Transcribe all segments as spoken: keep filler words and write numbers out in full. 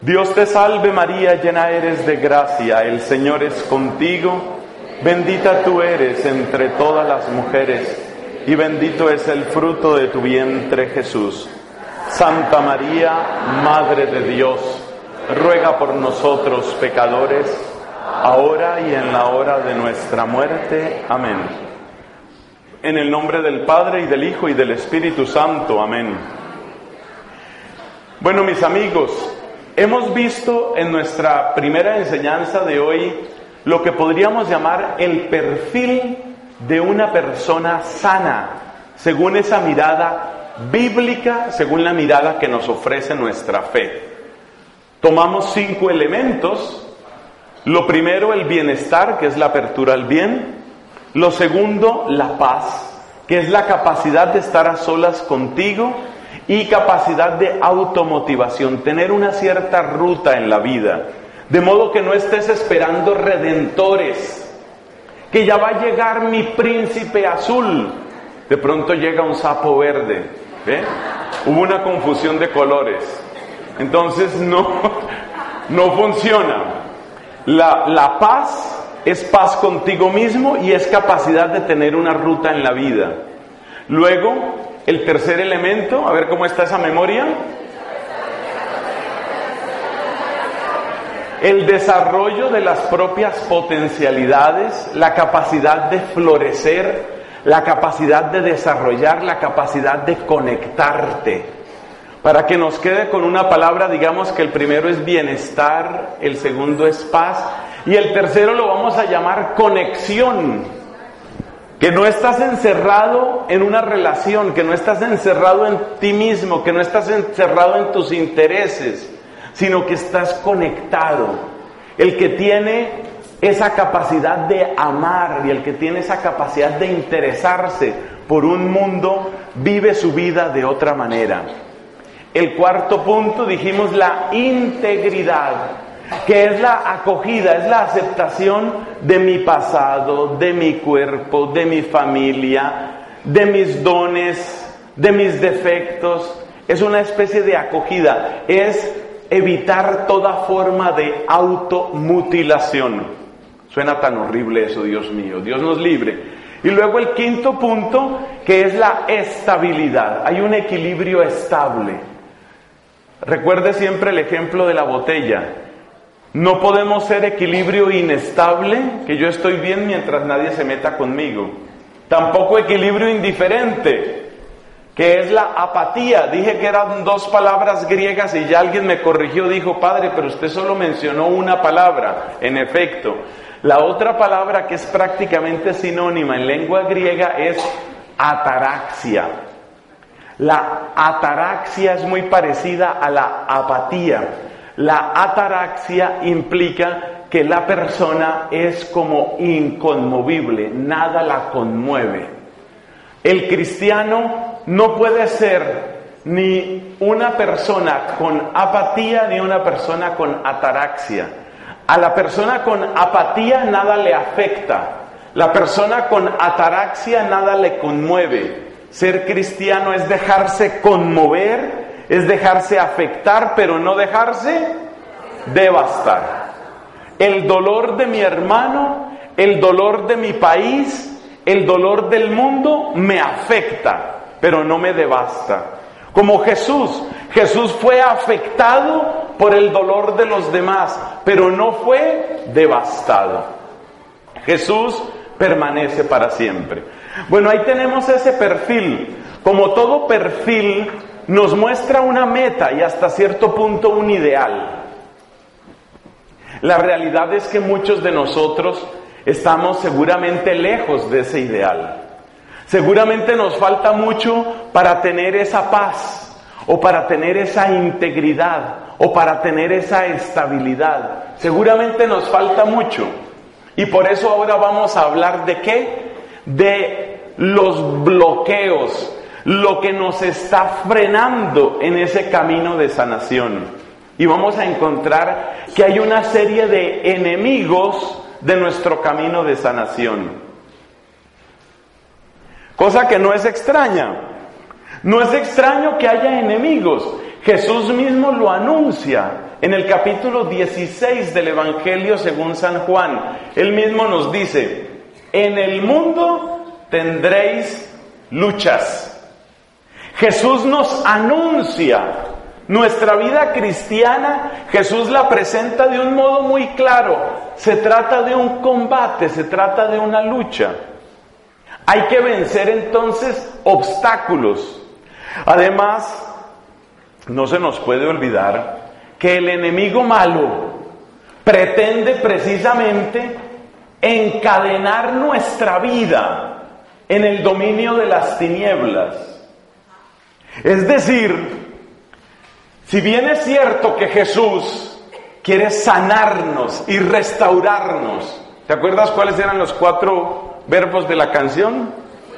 Dios te salve María, llena eres de gracia, el Señor es contigo, bendita tú eres entre todas las mujeres, y bendito es el fruto de tu vientre Jesús. Santa María, Madre de Dios, ruega por nosotros pecadores, ahora y en la hora de nuestra muerte. Amén. En el nombre del Padre, y del Hijo, y del Espíritu Santo. Amén. Bueno, mis amigos, hemos visto en nuestra primera enseñanza de hoy lo que podríamos llamar el perfil de una persona sana, según esa mirada bíblica, según la mirada que nos ofrece nuestra fe. Tomamos cinco elementos. Lo primero, el bienestar, que es la apertura al bien. Lo segundo, la paz, que es la capacidad de estar a solas contigo, y capacidad de automotivación, tener una cierta ruta en la vida, de modo que no estés esperando redentores, que ya va a llegar mi príncipe azul, de pronto llega un sapo verde, ¿eh? Hubo una confusión de colores, entonces no, no funciona. La, la paz es paz contigo mismo y es capacidad de tener una ruta en la vida. Luego, el tercer elemento, a ver cómo está esa memoria. El desarrollo de las propias potencialidades, la capacidad de florecer, la capacidad de desarrollar, la capacidad de conectarte. Para que nos quede con una palabra, digamos que el primero es bienestar, el segundo es paz, y el tercero lo vamos a llamar conexión. Que no estás encerrado en una relación, que no estás encerrado en ti mismo, que no estás encerrado en tus intereses, sino que estás conectado. El que tiene esa capacidad de amar y el que tiene esa capacidad de interesarse por un mundo, vive su vida de otra manera. El cuarto punto, dijimos, la integridad, que es la acogida, es la aceptación de mi pasado, de mi cuerpo, de mi familia, de mis dones, de mis defectos. Es una especie de acogida, es evitar toda forma de automutilación. Suena tan horrible eso, Dios mío, Dios nos libre. Y luego el quinto punto, que es la estabilidad. Hay un equilibrio estable. Recuerde siempre el ejemplo de la botella. No podemos ser equilibrio inestable, que yo estoy bien mientras nadie se meta conmigo. Tampoco equilibrio indiferente, que es la apatía. Dije que eran dos palabras griegas y ya alguien me corrigió, dijo, padre, pero usted solo mencionó una palabra. En efecto, la otra palabra que es prácticamente sinónima en lengua griega es ataraxia. La ataraxia es muy parecida a la apatía. La ataraxia implica que la persona es como inconmovible, nada la conmueve. El cristiano no puede ser ni una persona con apatía ni una persona con ataraxia. A la persona con apatía nada le afecta, la persona con ataraxia nada le conmueve. Ser cristiano es dejarse conmover, es dejarse afectar, pero no dejarse devastar. El dolor de mi hermano, el dolor de mi país, el dolor del mundo me afecta, pero no me devasta. Como Jesús, Jesús fue afectado por el dolor de los demás, pero no fue devastado. Jesús permanece para siempre. Bueno, ahí tenemos ese perfil. Como todo perfil, nos muestra una meta y hasta cierto punto un ideal. La realidad es que muchos de nosotros estamos seguramente lejos de ese ideal. Seguramente nos falta mucho para tener esa paz, o para tener esa integridad, o para tener esa estabilidad. Seguramente nos falta mucho. Y por eso ahora vamos a hablar de ¿qué? De los bloqueos, lo que nos está frenando en ese camino de sanación. Y vamos a encontrar que hay una serie de enemigos de nuestro camino de sanación. Cosa que no es extraña. No es extraño que haya enemigos. Jesús mismo lo anuncia en el capítulo dieciséis del Evangelio según San Juan. Él mismo nos dice: en el mundo tendréis luchas. Jesús nos anuncia nuestra vida cristiana. Jesús la presenta de un modo muy claro. Se trata de un combate, se trata de una lucha. Hay que vencer entonces obstáculos. Además, no se nos puede olvidar que el enemigo malo pretende precisamente encadenar nuestra vida en el dominio de las tinieblas. Es decir, si bien es cierto que Jesús quiere sanarnos y restaurarnos, ¿te acuerdas cuáles eran los cuatro verbos de la canción?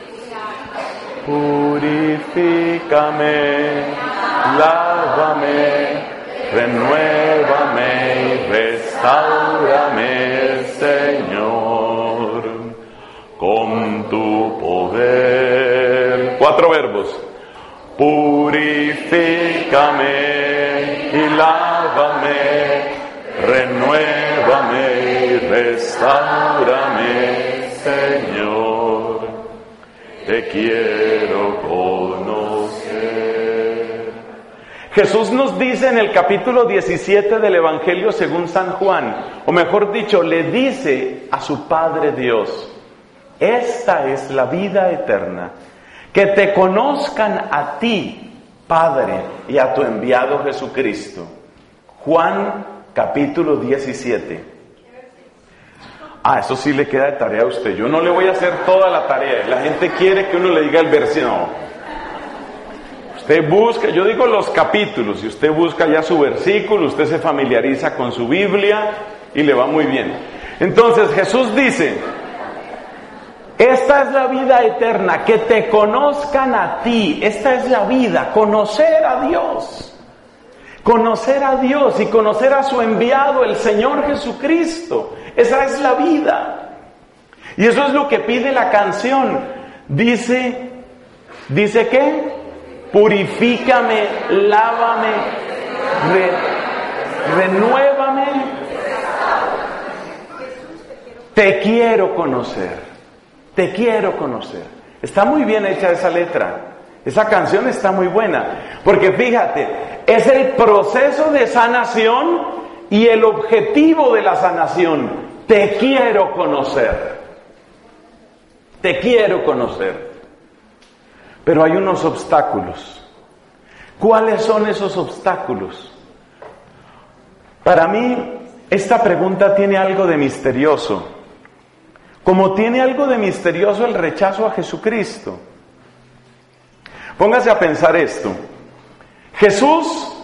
Purifícame, lávame, renuévame y restáurame, Señor, con tu poder. Cuatro verbos. Purifícame y lávame, renuévame y restáurame, Señor, te quiero conocer. Jesús nos dice en el capítulo diecisiete del Evangelio según San Juan, o mejor dicho, le dice a su Padre Dios: esta es la vida eterna, que te conozcan a ti, Padre, y a tu enviado Jesucristo. Juan capítulo diecisiete. Ah, eso sí le queda de tarea a usted. Yo no le voy a hacer toda la tarea. La gente quiere que uno le diga el versículo. Usted busca, yo digo los capítulos, y usted busca ya su versículo, usted se familiariza con su Biblia y le va muy bien. Entonces Jesús dice: esta es la vida eterna, que te conozcan a ti. Esta es la vida, conocer a Dios. Conocer a Dios y conocer a su enviado, el Señor Jesucristo. Esa es la vida. Y eso es lo que pide la canción. Dice, ¿dice qué? Purifícame, lávame, re, renuévame. Te quiero conocer. Te quiero conocer. Está muy bien hecha esa letra. Esa canción está muy buena. Porque fíjate, es el proceso de sanación y el objetivo de la sanación. Te quiero conocer. Te quiero conocer. Pero hay unos obstáculos. ¿Cuáles son esos obstáculos? Para mí, esta pregunta tiene algo de misterioso. Como tiene algo de misterioso el rechazo a Jesucristo. Póngase a pensar esto. Jesús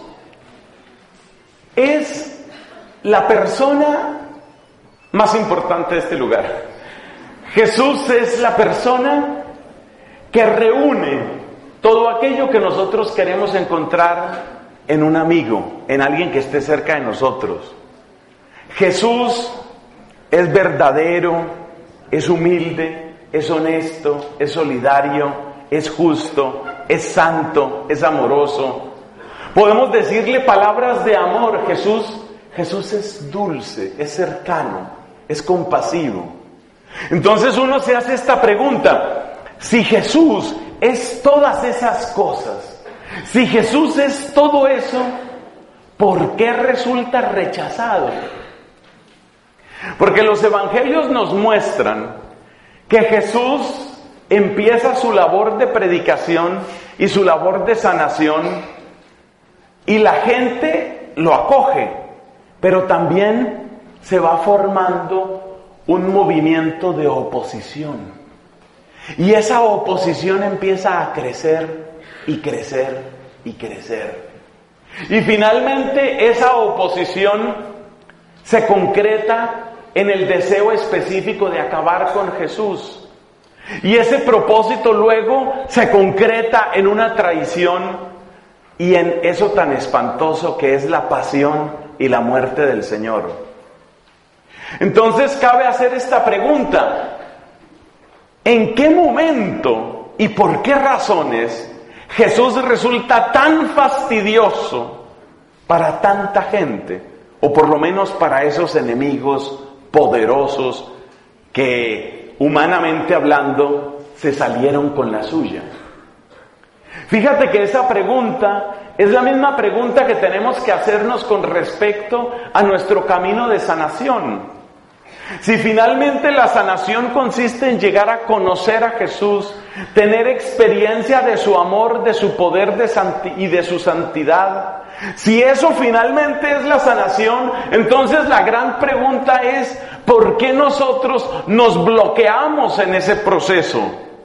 es la persona más importante de este lugar. Jesús es la persona que reúne todo aquello que nosotros queremos encontrar en un amigo, en alguien que esté cerca de nosotros. Jesús es verdadero, es humilde, es honesto, es solidario, es justo, es santo, es amoroso. Podemos decirle palabras de amor. Jesús, Jesús es dulce, es cercano, es compasivo. Entonces uno se hace esta pregunta: si Jesús es todas esas cosas, si Jesús es todo eso, ¿por qué resulta rechazado? Porque los evangelios nos muestran que Jesús empieza su labor de predicación y su labor de sanación y la gente lo acoge, pero también se va formando un movimiento de oposición. Y esa oposición empieza a crecer y crecer y crecer. Y finalmente esa oposición se concreta en el deseo específico de acabar con Jesús. Y ese propósito luego se concreta en una traición y en eso tan espantoso que es la pasión y la muerte del Señor. Entonces cabe hacer esta pregunta: ¿en qué momento y por qué razones Jesús resulta tan fastidioso para tanta gente, o por lo menos para esos enemigos poderosos que, humanamente hablando, se salieron con la suya? Fíjate que esa pregunta es la misma pregunta que tenemos que hacernos con respecto a nuestro camino de sanación. Si finalmente la sanación consiste en llegar a conocer a Jesús, tener experiencia de su amor, de su poder de santi- y de su santidad, si eso finalmente es la sanación, entonces la gran pregunta es, ¿por qué nosotros nos bloqueamos en ese proceso?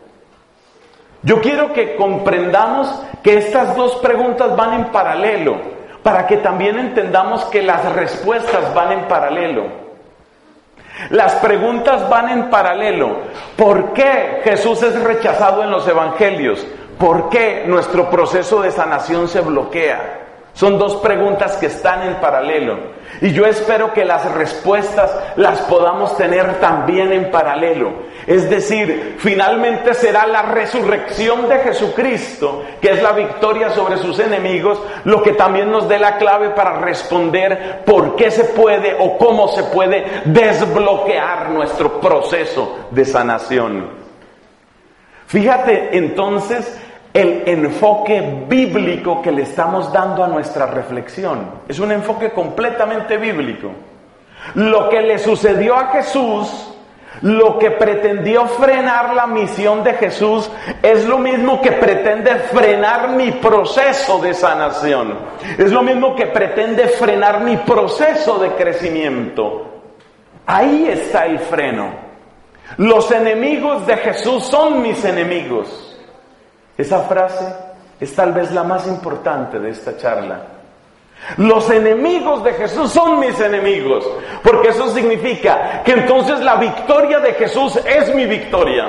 Yo quiero que comprendamos que estas dos preguntas van en paralelo, para que también entendamos que las respuestas van en paralelo. Las preguntas van en paralelo. ¿Por qué Jesús es rechazado en los evangelios? ¿Por qué nuestro proceso de sanación se bloquea? Son dos preguntas que están en paralelo. Y yo espero que las respuestas las podamos tener también en paralelo. Es decir, finalmente será la resurrección de Jesucristo, que es la victoria sobre sus enemigos, lo que también nos dé la clave para responder por qué se puede o cómo se puede desbloquear nuestro proceso de sanación. Fíjate entonces el enfoque bíblico que le estamos dando a nuestra reflexión. Es un enfoque completamente bíblico. Lo que le sucedió a Jesús, lo que pretendió frenar la misión de Jesús, es lo mismo que pretende frenar mi proceso de sanación. Es lo mismo que pretende frenar mi proceso de crecimiento. Ahí está el freno. Los enemigos de Jesús son mis enemigos. Esa frase es tal vez la más importante de esta charla. Los enemigos de Jesús son mis enemigos, porque eso significa que entonces la victoria de Jesús es mi victoria.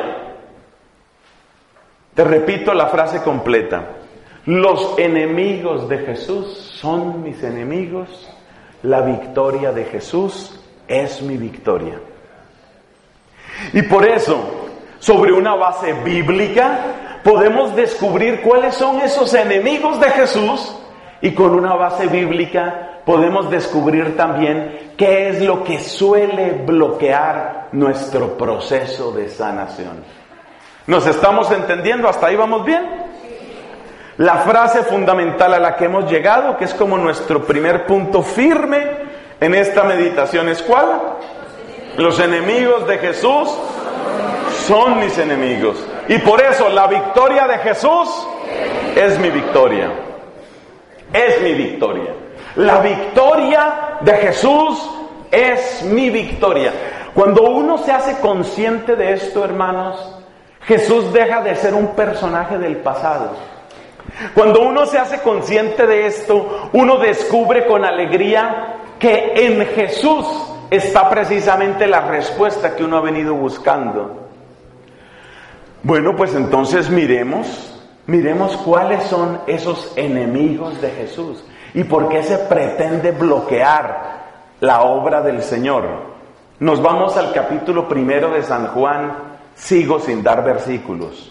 Te repito la frase completa. Los enemigos de Jesús son mis enemigos, la victoria de Jesús es mi victoria. Y por eso, sobre una base bíblica, podemos descubrir cuáles son esos enemigos de Jesús, y con una base bíblica podemos descubrir también qué es lo que suele bloquear nuestro proceso de sanación. ¿Nos estamos entendiendo? ¿Hasta ahí vamos bien? La frase fundamental a la que hemos llegado, que es como nuestro primer punto firme en esta meditación, ¿es cuál? Los enemigos de Jesús son mis enemigos. Y por eso la victoria de Jesús es mi victoria. Es mi victoria. La victoria de Jesús es mi victoria. Cuando uno se hace consciente de esto, hermanos, Jesús deja de ser un personaje del pasado. Cuando uno se hace consciente de esto, uno descubre con alegría que en Jesús está precisamente la respuesta que uno ha venido buscando. Bueno, pues entonces miremos, miremos cuáles son esos enemigos de Jesús y por qué se pretende bloquear la obra del Señor. Nos vamos al capítulo primero de San Juan, sigo sin dar versículos.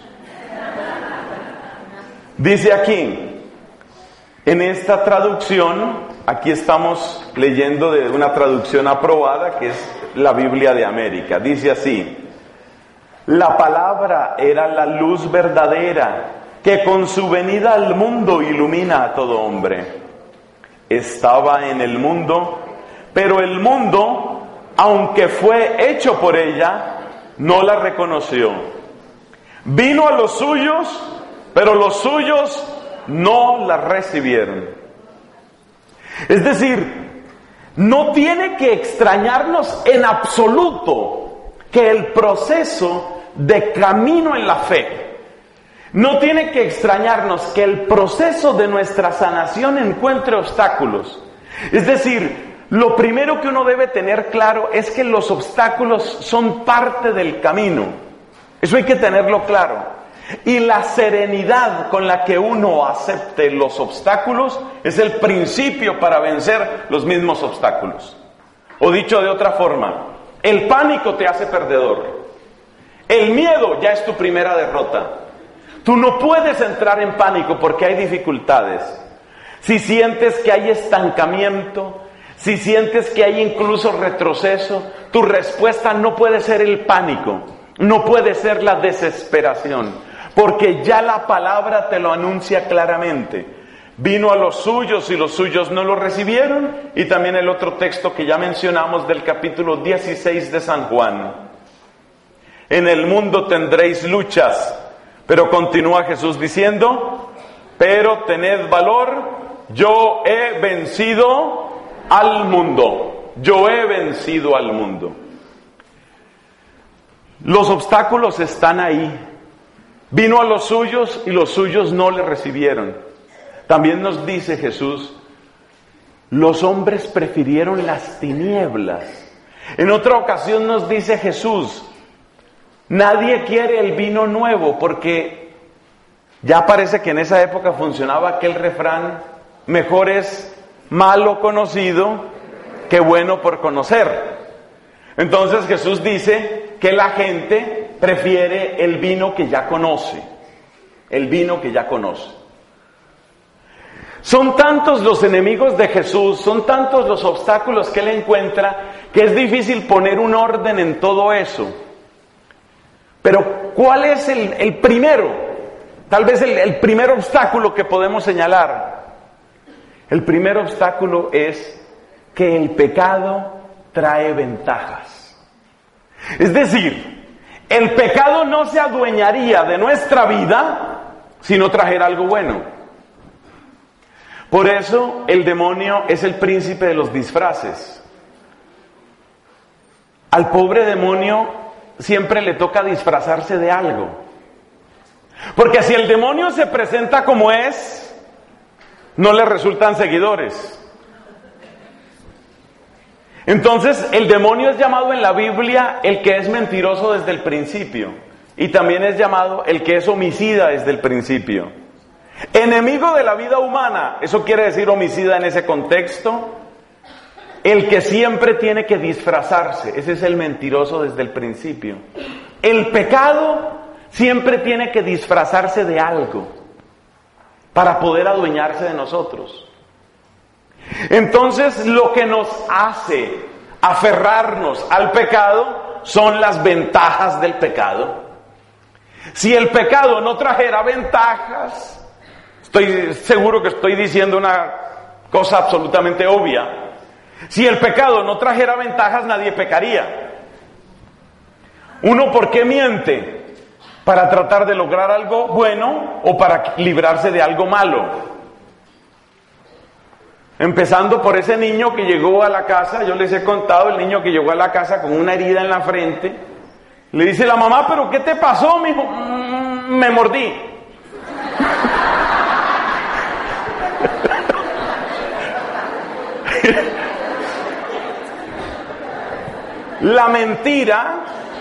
Dice aquí, en esta traducción, aquí estamos leyendo de una traducción aprobada que es la Biblia de América. Dice así: la palabra era la luz verdadera que con su venida al mundo ilumina a todo hombre. Estaba en el mundo, pero el mundo, aunque fue hecho por ella, no la reconoció. Vino a los suyos, pero los suyos no la recibieron. Es decir, no tiene que extrañarnos en absoluto que el proceso de camino en la fe, no tiene que extrañarnos que el proceso de nuestra sanación encuentre obstáculos. Es decir, lo primero que uno debe tener claro es que los obstáculos son parte del camino. Eso hay que tenerlo claro. Y la serenidad con la que uno acepte los obstáculos es el principio para vencer los mismos obstáculos. O dicho de otra forma, el pánico te hace perdedor. El miedo ya es tu primera derrota. Tú no puedes entrar en pánico porque hay dificultades. si sientes que hay estancamiento, si sientes que hay incluso retroceso, tu respuesta no puede ser el pánico, no puede ser la desesperación, porque ya la palabra te lo anuncia claramente. Vino a los suyos y los suyos no lo recibieron, y también el otro texto que ya mencionamos del capítulo dieciséis de San Juan. En el mundo tendréis luchas, pero continúa Jesús diciendo, pero tened valor, yo he vencido al mundo, yo he vencido al mundo. Los obstáculos están ahí. Vino a los suyos y los suyos no le recibieron. También nos dice Jesús, los hombres prefirieron las tinieblas. En otra ocasión nos dice Jesús, nadie quiere el vino nuevo, porque ya parece que en esa época funcionaba aquel refrán, mejor es malo conocido que bueno por conocer. Entonces Jesús dice que la gente prefiere el vino que ya conoce, el vino que ya conoce. Son tantos los enemigos de Jesús, son tantos los obstáculos que él encuentra, que es difícil poner un orden en todo eso. Pero ¿cuál es el, el primero? Tal vez el, el primer obstáculo que podemos señalar. El primer obstáculo es que el pecado trae ventajas. Es decir, el pecado no se adueñaría de nuestra vida si no trajera algo bueno. Por eso el demonio es el príncipe de los disfraces. Al pobre demonio siempre le toca disfrazarse de algo. Porque si el demonio se presenta como es, no le resultan seguidores. Entonces, el demonio es llamado en la Biblia el que es mentiroso desde el principio. Y también es llamado el que es homicida desde el principio. Enemigo de la vida humana, eso quiere decir homicida en ese contexto. El que siempre tiene que disfrazarse, ese es el mentiroso desde el principio. El pecado siempre tiene que disfrazarse de algo para poder adueñarse de nosotros. Entonces, lo que nos hace aferrarnos al pecado son las ventajas del pecado. Si el pecado no trajera ventajas, estoy seguro que estoy diciendo una cosa absolutamente obvia. Si el pecado no trajera ventajas, nadie pecaría. ¿Uno por qué miente? ¿Para tratar de lograr algo bueno o para librarse de algo malo? Empezando por ese niño que llegó a la casa, yo les he contado, el niño que llegó a la casa con una herida en la frente, le dice la mamá, ¿pero qué te pasó, mijo? Mm, me mordí. La mentira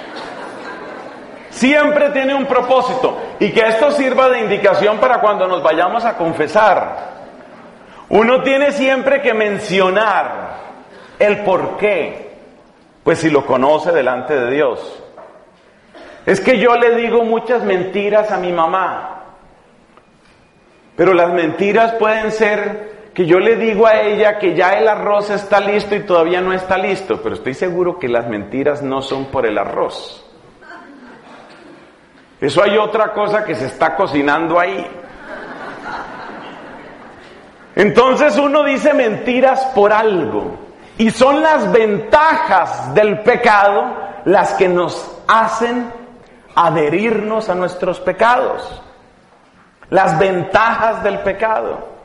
siempre tiene un propósito, y que esto sirva de indicación para cuando nos vayamos a confesar. Uno tiene siempre que mencionar el por qué, pues si lo conoce delante de Dios. Es que yo le digo muchas mentiras a mi mamá, pero las mentiras pueden ser que yo le digo a ella que ya el arroz está listo y todavía no está listo, pero estoy seguro que las mentiras no son por el arroz. Eso hay otra cosa que se está cocinando ahí. Entonces uno dice mentiras por algo, y son las ventajas del pecado las que nos hacen adherirnos a nuestros pecados. Las ventajas del pecado.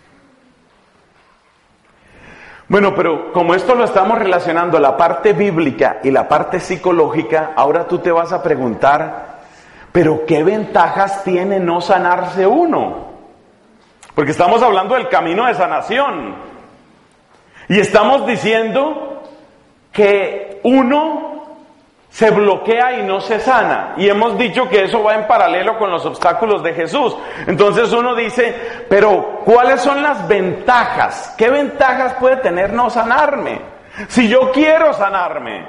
Bueno, pero como esto lo estamos relacionando la parte bíblica y la parte psicológica, ahora tú te vas a preguntar, ¿pero qué ventajas tiene no sanarse uno? Porque estamos hablando del camino de sanación. Y estamos diciendo que uno se bloquea y no se sana. Y hemos dicho que eso va en paralelo con los obstáculos de Jesús. Entonces uno dice, pero ¿cuáles son las ventajas? ¿Qué ventajas puede tener no sanarme? Si yo quiero sanarme.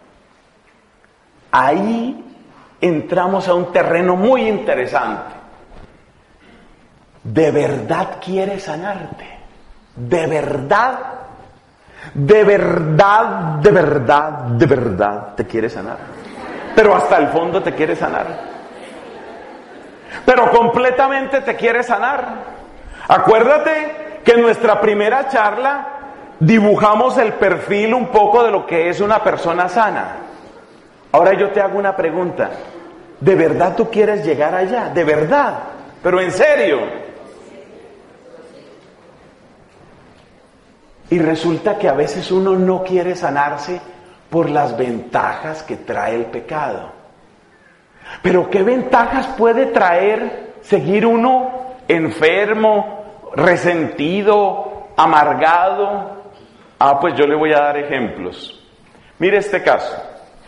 Ahí entramos a un terreno muy interesante. ¿De verdad quieres sanarte? de verdad, de verdad, de verdad, de verdad te quiere sanar. Pero hasta el fondo te quiere sanar. Pero completamente te quiere sanar. Acuérdate que en nuestra primera charla dibujamos el perfil un poco de lo que es una persona sana. Ahora yo te hago una pregunta. ¿De verdad tú quieres llegar allá? ¿De verdad? Pero en serio. Y resulta que a veces uno no quiere sanarse por las ventajas que trae el pecado. Pero ¿qué ventajas puede traer seguir uno enfermo, resentido, amargado? Ah, pues yo le voy a dar ejemplos. Mire este caso.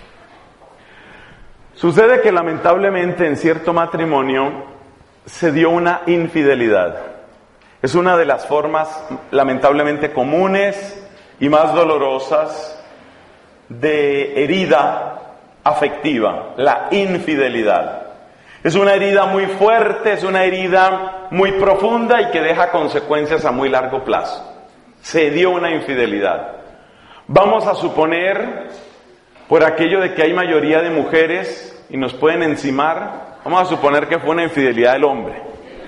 Sucede que lamentablemente en cierto matrimonio se dio una infidelidad. Es una de las formas lamentablemente comunes y más dolorosas de herida afectiva, la infidelidad. Es una herida muy fuerte, es una herida muy profunda y que deja consecuencias a muy largo plazo. Se dio una infidelidad. Vamos a suponer, por aquello de que hay mayoría de mujeres y nos pueden encimar, vamos a suponer que fue una infidelidad del hombre.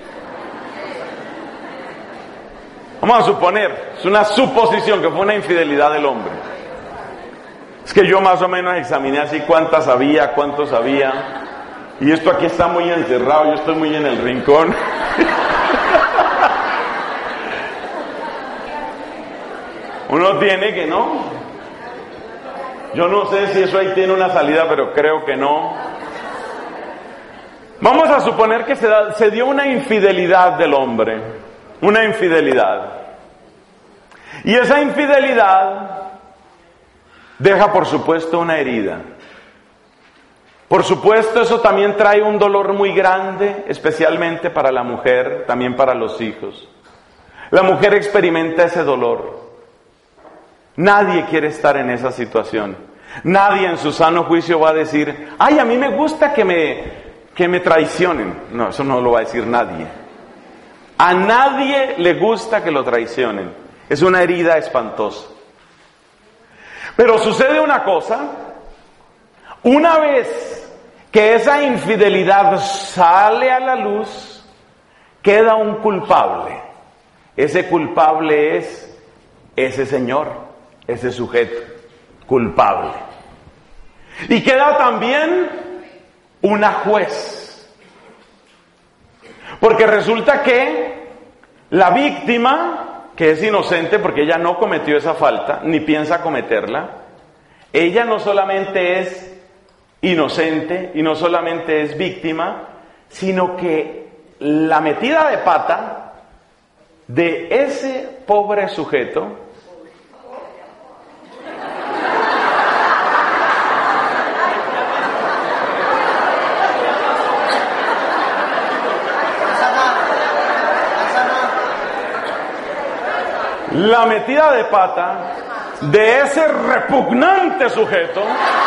Vamos a suponer, es una suposición que fue una infidelidad del hombre. Es que yo más o menos examiné así cuántas había, cuántos había. Y esto aquí está muy encerrado, yo estoy muy en el rincón. Uno tiene que no. Yo no sé si eso ahí tiene una salida, pero creo que no. Vamos a suponer que se, da, se dio una infidelidad del hombre. Una infidelidad. Y esa infidelidad deja, por supuesto, una herida. Por supuesto, eso también trae un dolor muy grande, especialmente para la mujer, también para los hijos. La mujer experimenta ese dolor. Nadie quiere estar en esa situación. Nadie en su sano juicio va a decir, ay, a mí me gusta que me, que me traicionen. No, eso no lo va a decir nadie. A nadie le gusta que lo traicionen. Es una herida espantosa. Pero sucede una cosa. Una vez que esa infidelidad sale a la luz, queda un culpable. Ese culpable es ese señor, ese sujeto, culpable. Y queda también una juez. Porque resulta que la víctima, que es inocente porque ella no cometió esa falta, ni piensa cometerla, ella no solamente es inocente y no solamente es víctima, sino que la metida de pata de ese pobre sujeto la metida de pata de ese repugnante sujeto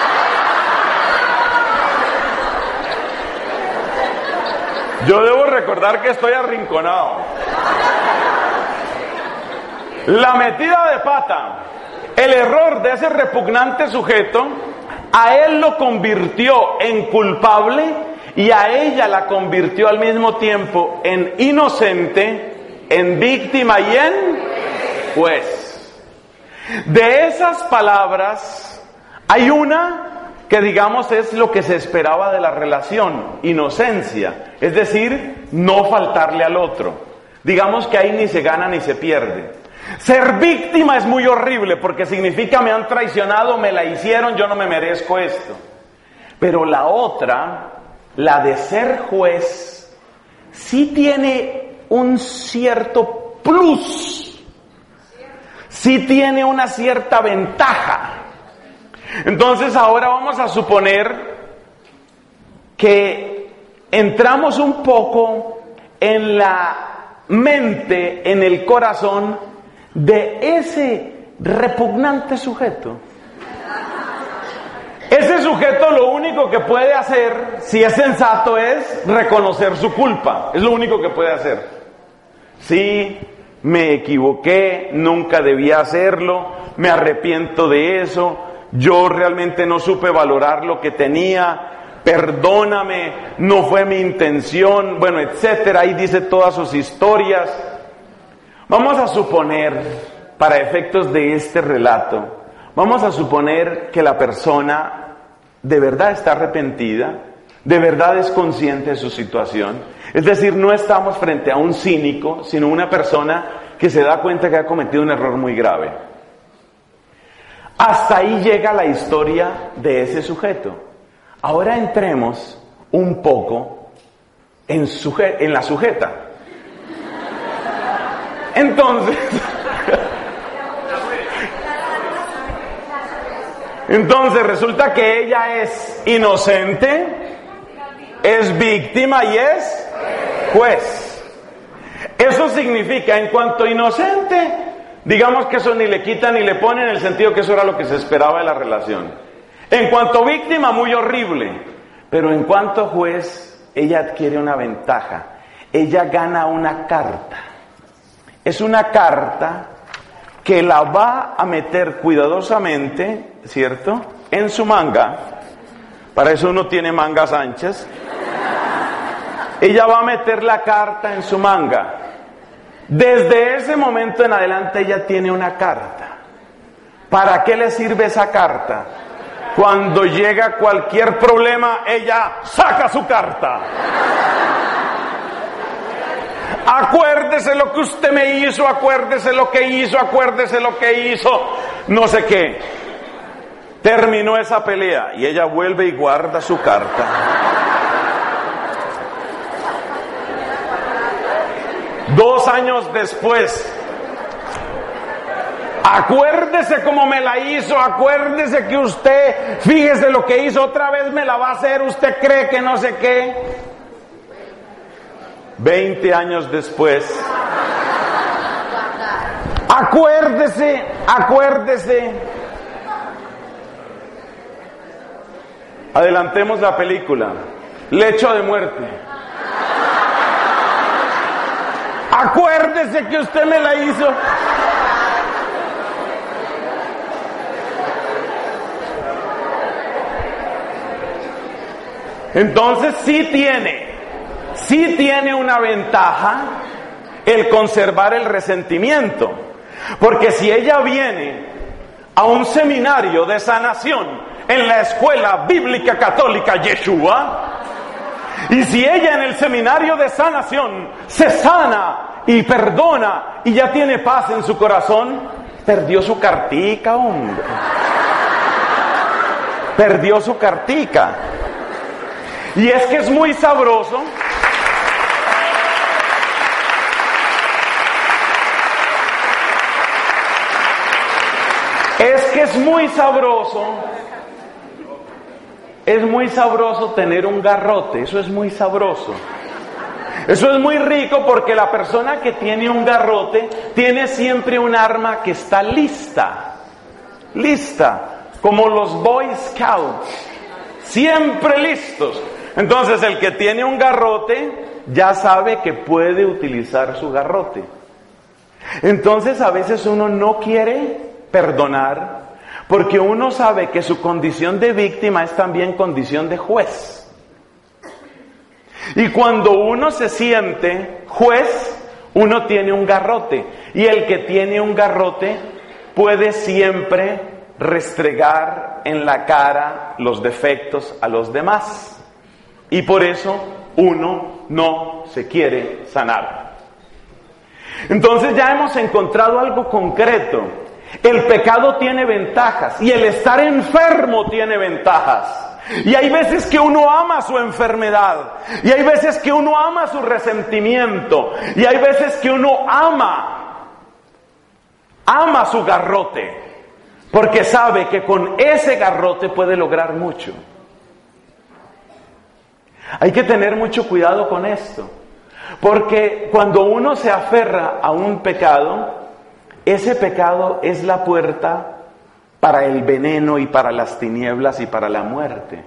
yo debo recordar que estoy arrinconado. La metida de pata, el error de ese repugnante sujeto, a él lo convirtió en culpable y a ella la convirtió al mismo tiempo en inocente, en víctima y en juez. De esas palabras hay una que digamos es lo que se esperaba de la relación, inocencia, es decir, no faltarle al otro. Digamos que ahí ni se gana ni se pierde. Ser víctima es muy horrible porque significa me han traicionado, me la hicieron, yo no me merezco esto. Pero la otra, la de ser juez, sí tiene un cierto plus, sí tiene una cierta ventaja. Entonces ahora vamos a suponer que entramos un poco en la mente, en el corazón de ese repugnante sujeto. Ese sujeto lo único que puede hacer, si es sensato, es reconocer su culpa. Es lo único que puede hacer. Sí, me equivoqué, nunca debía hacerlo, me arrepiento de eso, yo realmente no supe valorar lo que tenía, perdóname, no fue mi intención, bueno, etcétera. Ahí dice todas sus historias. Vamos a suponer, para efectos de este relato, vamos a suponer que la persona de verdad está arrepentida, de verdad es consciente de su situación. Es decir, no estamos frente a un cínico, sino una persona que se da cuenta que ha cometido un error muy grave. Hasta ahí llega la historia de ese sujeto. Ahora entremos un poco en, suje- en la sujeta. Entonces, entonces resulta que ella es inocente, es víctima y es juez. Eso significa, en cuanto inocente, digamos que eso ni le quitan ni le ponen, en el sentido que eso era lo que se esperaba de la relación. En cuanto víctima, muy horrible. Pero en cuanto juez, ella adquiere una ventaja. Ella gana una carta. Es una carta que la va a meter cuidadosamente, ¿cierto?, en su manga. Para eso uno tiene mangas anchas. Ella va a meter la carta en su manga. Desde ese momento en adelante ella tiene una carta. ¿Para qué le sirve esa carta? Cuando llega cualquier problema, ella saca su carta. Acuérdese lo que usted me hizo, acuérdese lo que hizo, acuérdese lo que hizo, no sé qué. Terminó esa pelea y ella vuelve y guarda su carta. Dos años después, acuérdese cómo me la hizo, acuérdese que usted, fíjese lo que hizo, otra vez me la va a hacer, usted cree que no sé qué. Veinte años después, acuérdese, acuérdese. Adelantemos la película. Lecho de muerte. Acuérdese que usted me la hizo. Entonces sí tiene, sí tiene una ventaja el conservar el resentimiento. Porque si ella viene a un seminario de sanación en la escuela bíblica católica Yeshua, y si ella en el seminario de sanación se sana y perdona y ya tiene paz en su corazón, perdió su cartica, hombre. Perdió su cartica. Y es que es muy sabroso. Es que es muy sabroso. Es muy sabroso tener un garrote, eso es muy sabroso. Eso es muy rico porque la persona que tiene un garrote tiene siempre un arma que está lista. Lista, como los Boy Scouts, siempre listos. Entonces el que tiene un garrote ya sabe que puede utilizar su garrote. Entonces a veces uno no quiere perdonar porque uno sabe que su condición de víctima es también condición de juez. Y cuando uno se siente juez, uno tiene un garrote. Y el que tiene un garrote puede siempre restregar en la cara los defectos a los demás. Y por eso uno no se quiere sanar. Entonces ya hemos encontrado algo concreto. El pecado tiene ventajas y el estar enfermo tiene ventajas. Y hay veces que uno ama su enfermedad, y hay veces que uno ama su resentimiento, y hay veces que uno ama, ama su garrote, porque sabe que con ese garrote puede lograr mucho. Hay que tener mucho cuidado con esto, porque cuando uno se aferra a un pecado, ese pecado es la puerta para el veneno y para las tinieblas y para la muerte.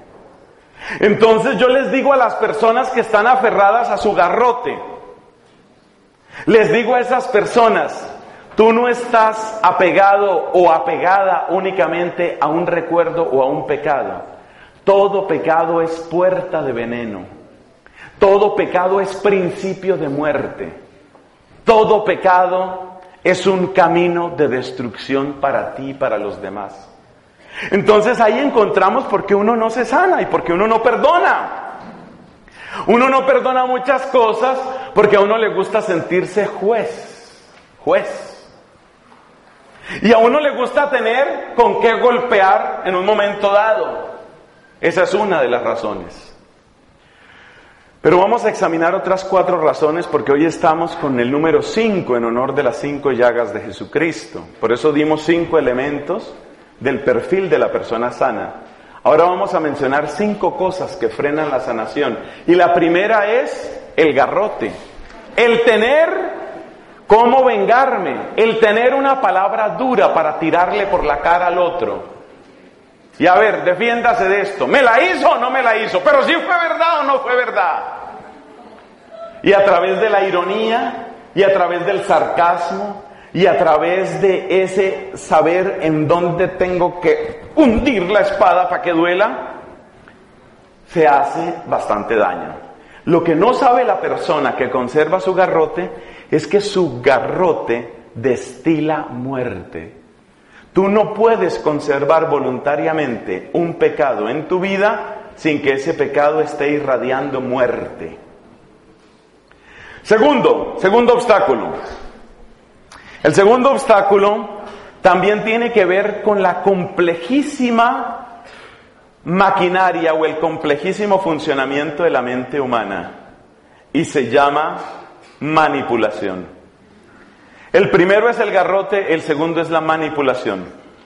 Entonces yo les digo a las personas que están aferradas a su garrote, Les digo a esas personas, tú no estás apegado o apegada únicamente a un recuerdo o a un pecado. Todo pecado es puerta de veneno. Todo pecado es principio de muerte. Todo pecado es un camino de destrucción para ti y para los demás. Entonces ahí encontramos por qué uno no se sana y por qué uno no perdona. Uno no perdona muchas cosas porque a uno le gusta sentirse juez, juez. Y a uno le gusta tener con qué golpear en un momento dado. Esa es una de las razones. Pero vamos a examinar otras cuatro razones porque hoy estamos con el número cinco en honor de las cinco llagas de Jesucristo. Por eso dimos cinco elementos del perfil de la persona sana. Ahora vamos a mencionar cinco cosas que frenan la sanación. Y la primera es el garrote. El tener cómo vengarme. El tener una palabra dura para tirarle por la cara al otro. Y a ver, defiéndase de esto. ¿Me la hizo o no me la hizo? Pero si fue verdad o no fue verdad. Y a través de la ironía, y a través del sarcasmo, y a través de ese saber en dónde tengo que hundir la espada para que duela, se hace bastante daño. Lo que no sabe la persona que conserva su garrote es que su garrote destila muerte. Tú no puedes conservar voluntariamente un pecado en tu vida sin que ese pecado esté irradiando muerte. Segundo, segundo obstáculo. El segundo obstáculo también tiene que ver con la complejísima maquinaria o el complejísimo funcionamiento de la mente humana y se llama manipulación. El primero es el garrote, el segundo es la manipulación.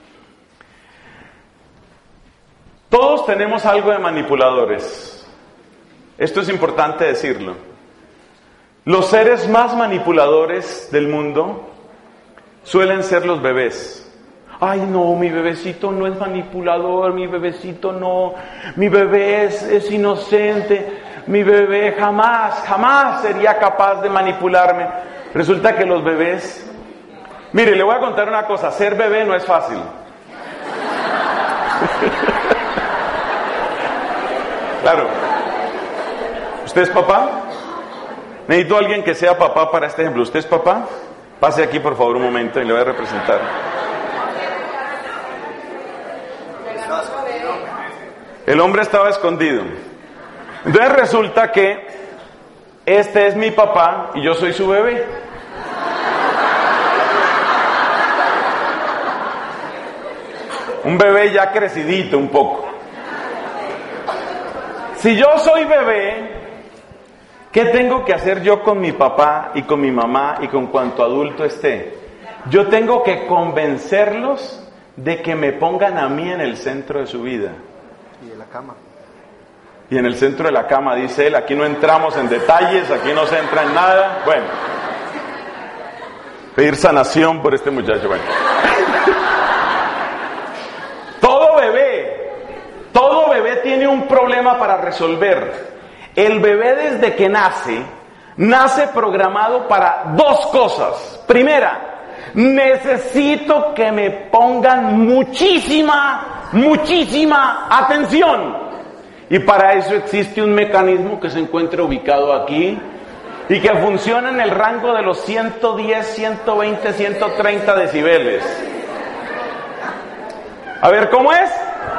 Todos tenemos algo de manipuladores. Esto es importante decirlo. Los seres más manipuladores del mundo suelen ser los bebés. Ay, no, mi bebecito no es manipulador, mi bebecito no, mi bebé es, es inocente, mi bebé jamás, jamás sería capaz de manipularme. Resulta que los bebés... Mire, le voy a contar una cosa, ser bebé no es fácil. Claro. ¿Usted es papá? Necesito a alguien que sea papá para este ejemplo. ¿Usted es papá? Pase aquí por favor un momento y le voy a representar. El hombre estaba escondido. Entonces resulta que este es mi papá y yo soy su bebé. Un bebé ya crecidito un poco. Si yo soy bebé, ¿qué tengo que hacer yo con mi papá y con mi mamá y con cuanto adulto esté? Yo tengo que convencerlos de que me pongan a mí en el centro de su vida. Y de la cama. Y en el centro de la cama, dice él, aquí no entramos en detalles, aquí no se entra en nada. Bueno, pedir sanación por este muchacho. Bueno. Todo bebé, todo bebé tiene un problema para resolver. El bebé desde que nace, nace programado para dos cosas. Primera, necesito que me pongan muchísima, muchísima atención. Y para eso existe un mecanismo que se encuentra ubicado aquí y que funciona en el rango de los ciento diez, ciento veinte, ciento treinta decibeles. A ver, ¿cómo es?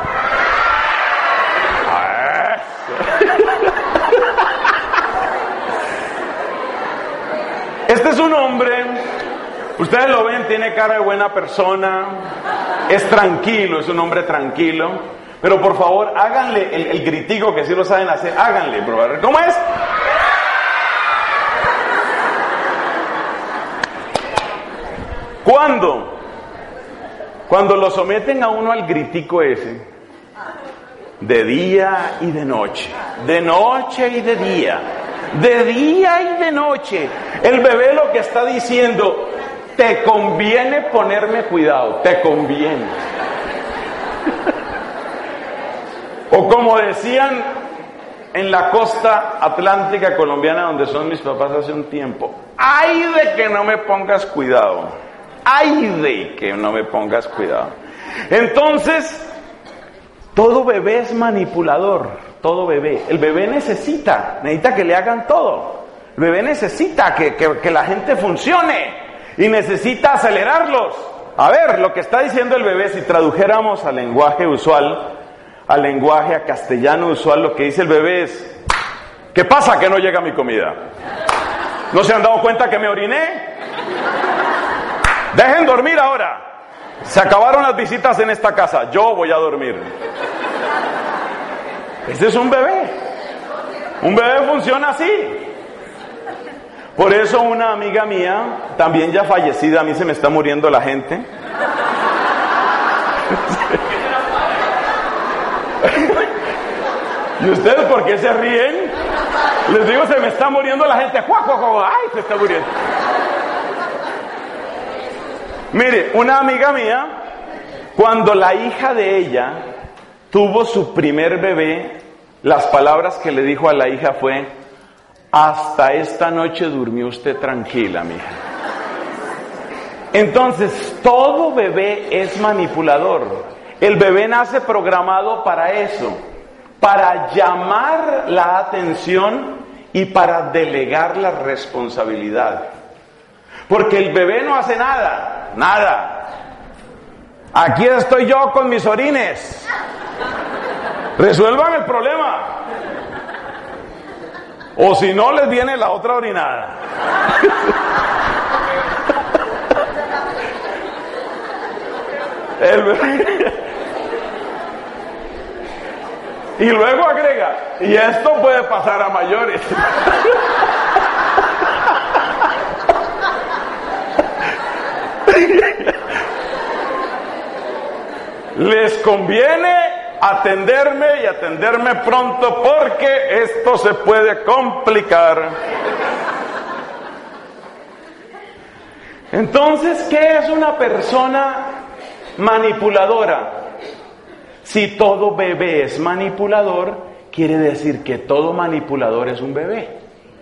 Este es un hombre, ustedes lo ven, tiene cara de buena persona, es tranquilo, es un hombre tranquilo, pero por favor háganle el, el gritico que sí lo saben hacer, háganle, bro. ¿Cómo es? ¿Cuándo? Cuando lo someten a uno al gritico ese, de día y de noche, de noche y de día, de día y de noche, el bebé lo que está diciendo, te conviene ponerme cuidado, te conviene. O como decían en la costa atlántica colombiana donde son mis papás hace un tiempo, ay de que no me pongas cuidado, ay de que no me pongas cuidado. Entonces, todo bebé es manipulador, todo bebé. El bebé necesita, necesita que le hagan todo. El bebé necesita que, que, que la gente funcione y necesita acelerarlos. A ver, lo que está diciendo el bebé, si tradujéramos al lenguaje usual, al lenguaje a castellano usual, lo que dice el bebé es: ¿qué pasa que no llega mi comida? ¿No se han dado cuenta que me oriné? Dejen dormir ahora. Se acabaron las visitas en esta casa, yo voy a dormir. Ese es un bebé. Un bebé funciona así. Por eso una amiga mía, también ya fallecida, a mí se me está muriendo la gente. ¿Y ustedes por qué se ríen? Les digo, se me está muriendo la gente. ¡Juá, juá, juá! ¡Ay, se está muriendo! Mire, una amiga mía, cuando la hija de ella tuvo su primer bebé, las palabras que le dijo a la hija fue: hasta esta noche durmió usted tranquila, mija. Entonces, todo bebé es manipulador. El bebé nace programado para eso, para llamar la atención y para delegar la responsabilidad. Porque el bebé no hace nada, nada. Aquí estoy yo con mis orines. Resuelvan el problema. O si no, les viene la otra orinada. El bebé. Y luego agrega: y esto puede pasar a mayores. Les conviene atenderme y atenderme pronto, porque esto se puede complicar. Entonces, ¿qué es una persona manipuladora? Si todo bebé es manipulador, quiere decir que todo manipulador es un bebé.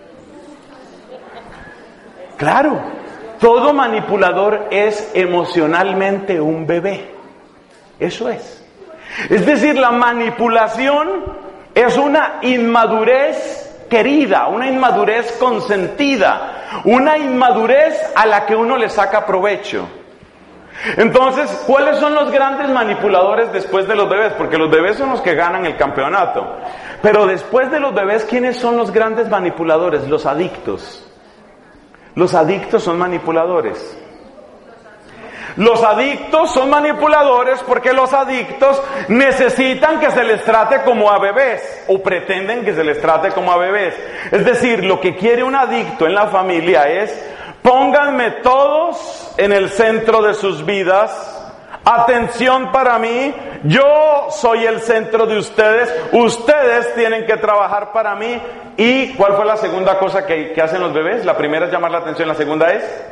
Claro, todo manipulador es emocionalmente un bebé. Eso es. Es decir, la manipulación es una inmadurez querida, una inmadurez consentida, una inmadurez a la que uno le saca provecho. Entonces, ¿cuáles son los grandes manipuladores después de los bebés? Porque los bebés son los que ganan el campeonato. Pero después de los bebés, ¿quiénes son los grandes manipuladores? Los adictos. Los adictos son manipuladores. Los adictos son manipuladores porque los adictos necesitan que se les trate como a bebés, o pretenden que se les trate como a bebés. Es decir, lo que quiere un adicto en la familia es: pónganme todos en el centro de sus vidas, atención para mí, yo soy el centro de ustedes, ustedes tienen que trabajar para mí. ¿Y cuál fue la segunda cosa que, que hacen los bebés? La primera es llamar la atención, la segunda es...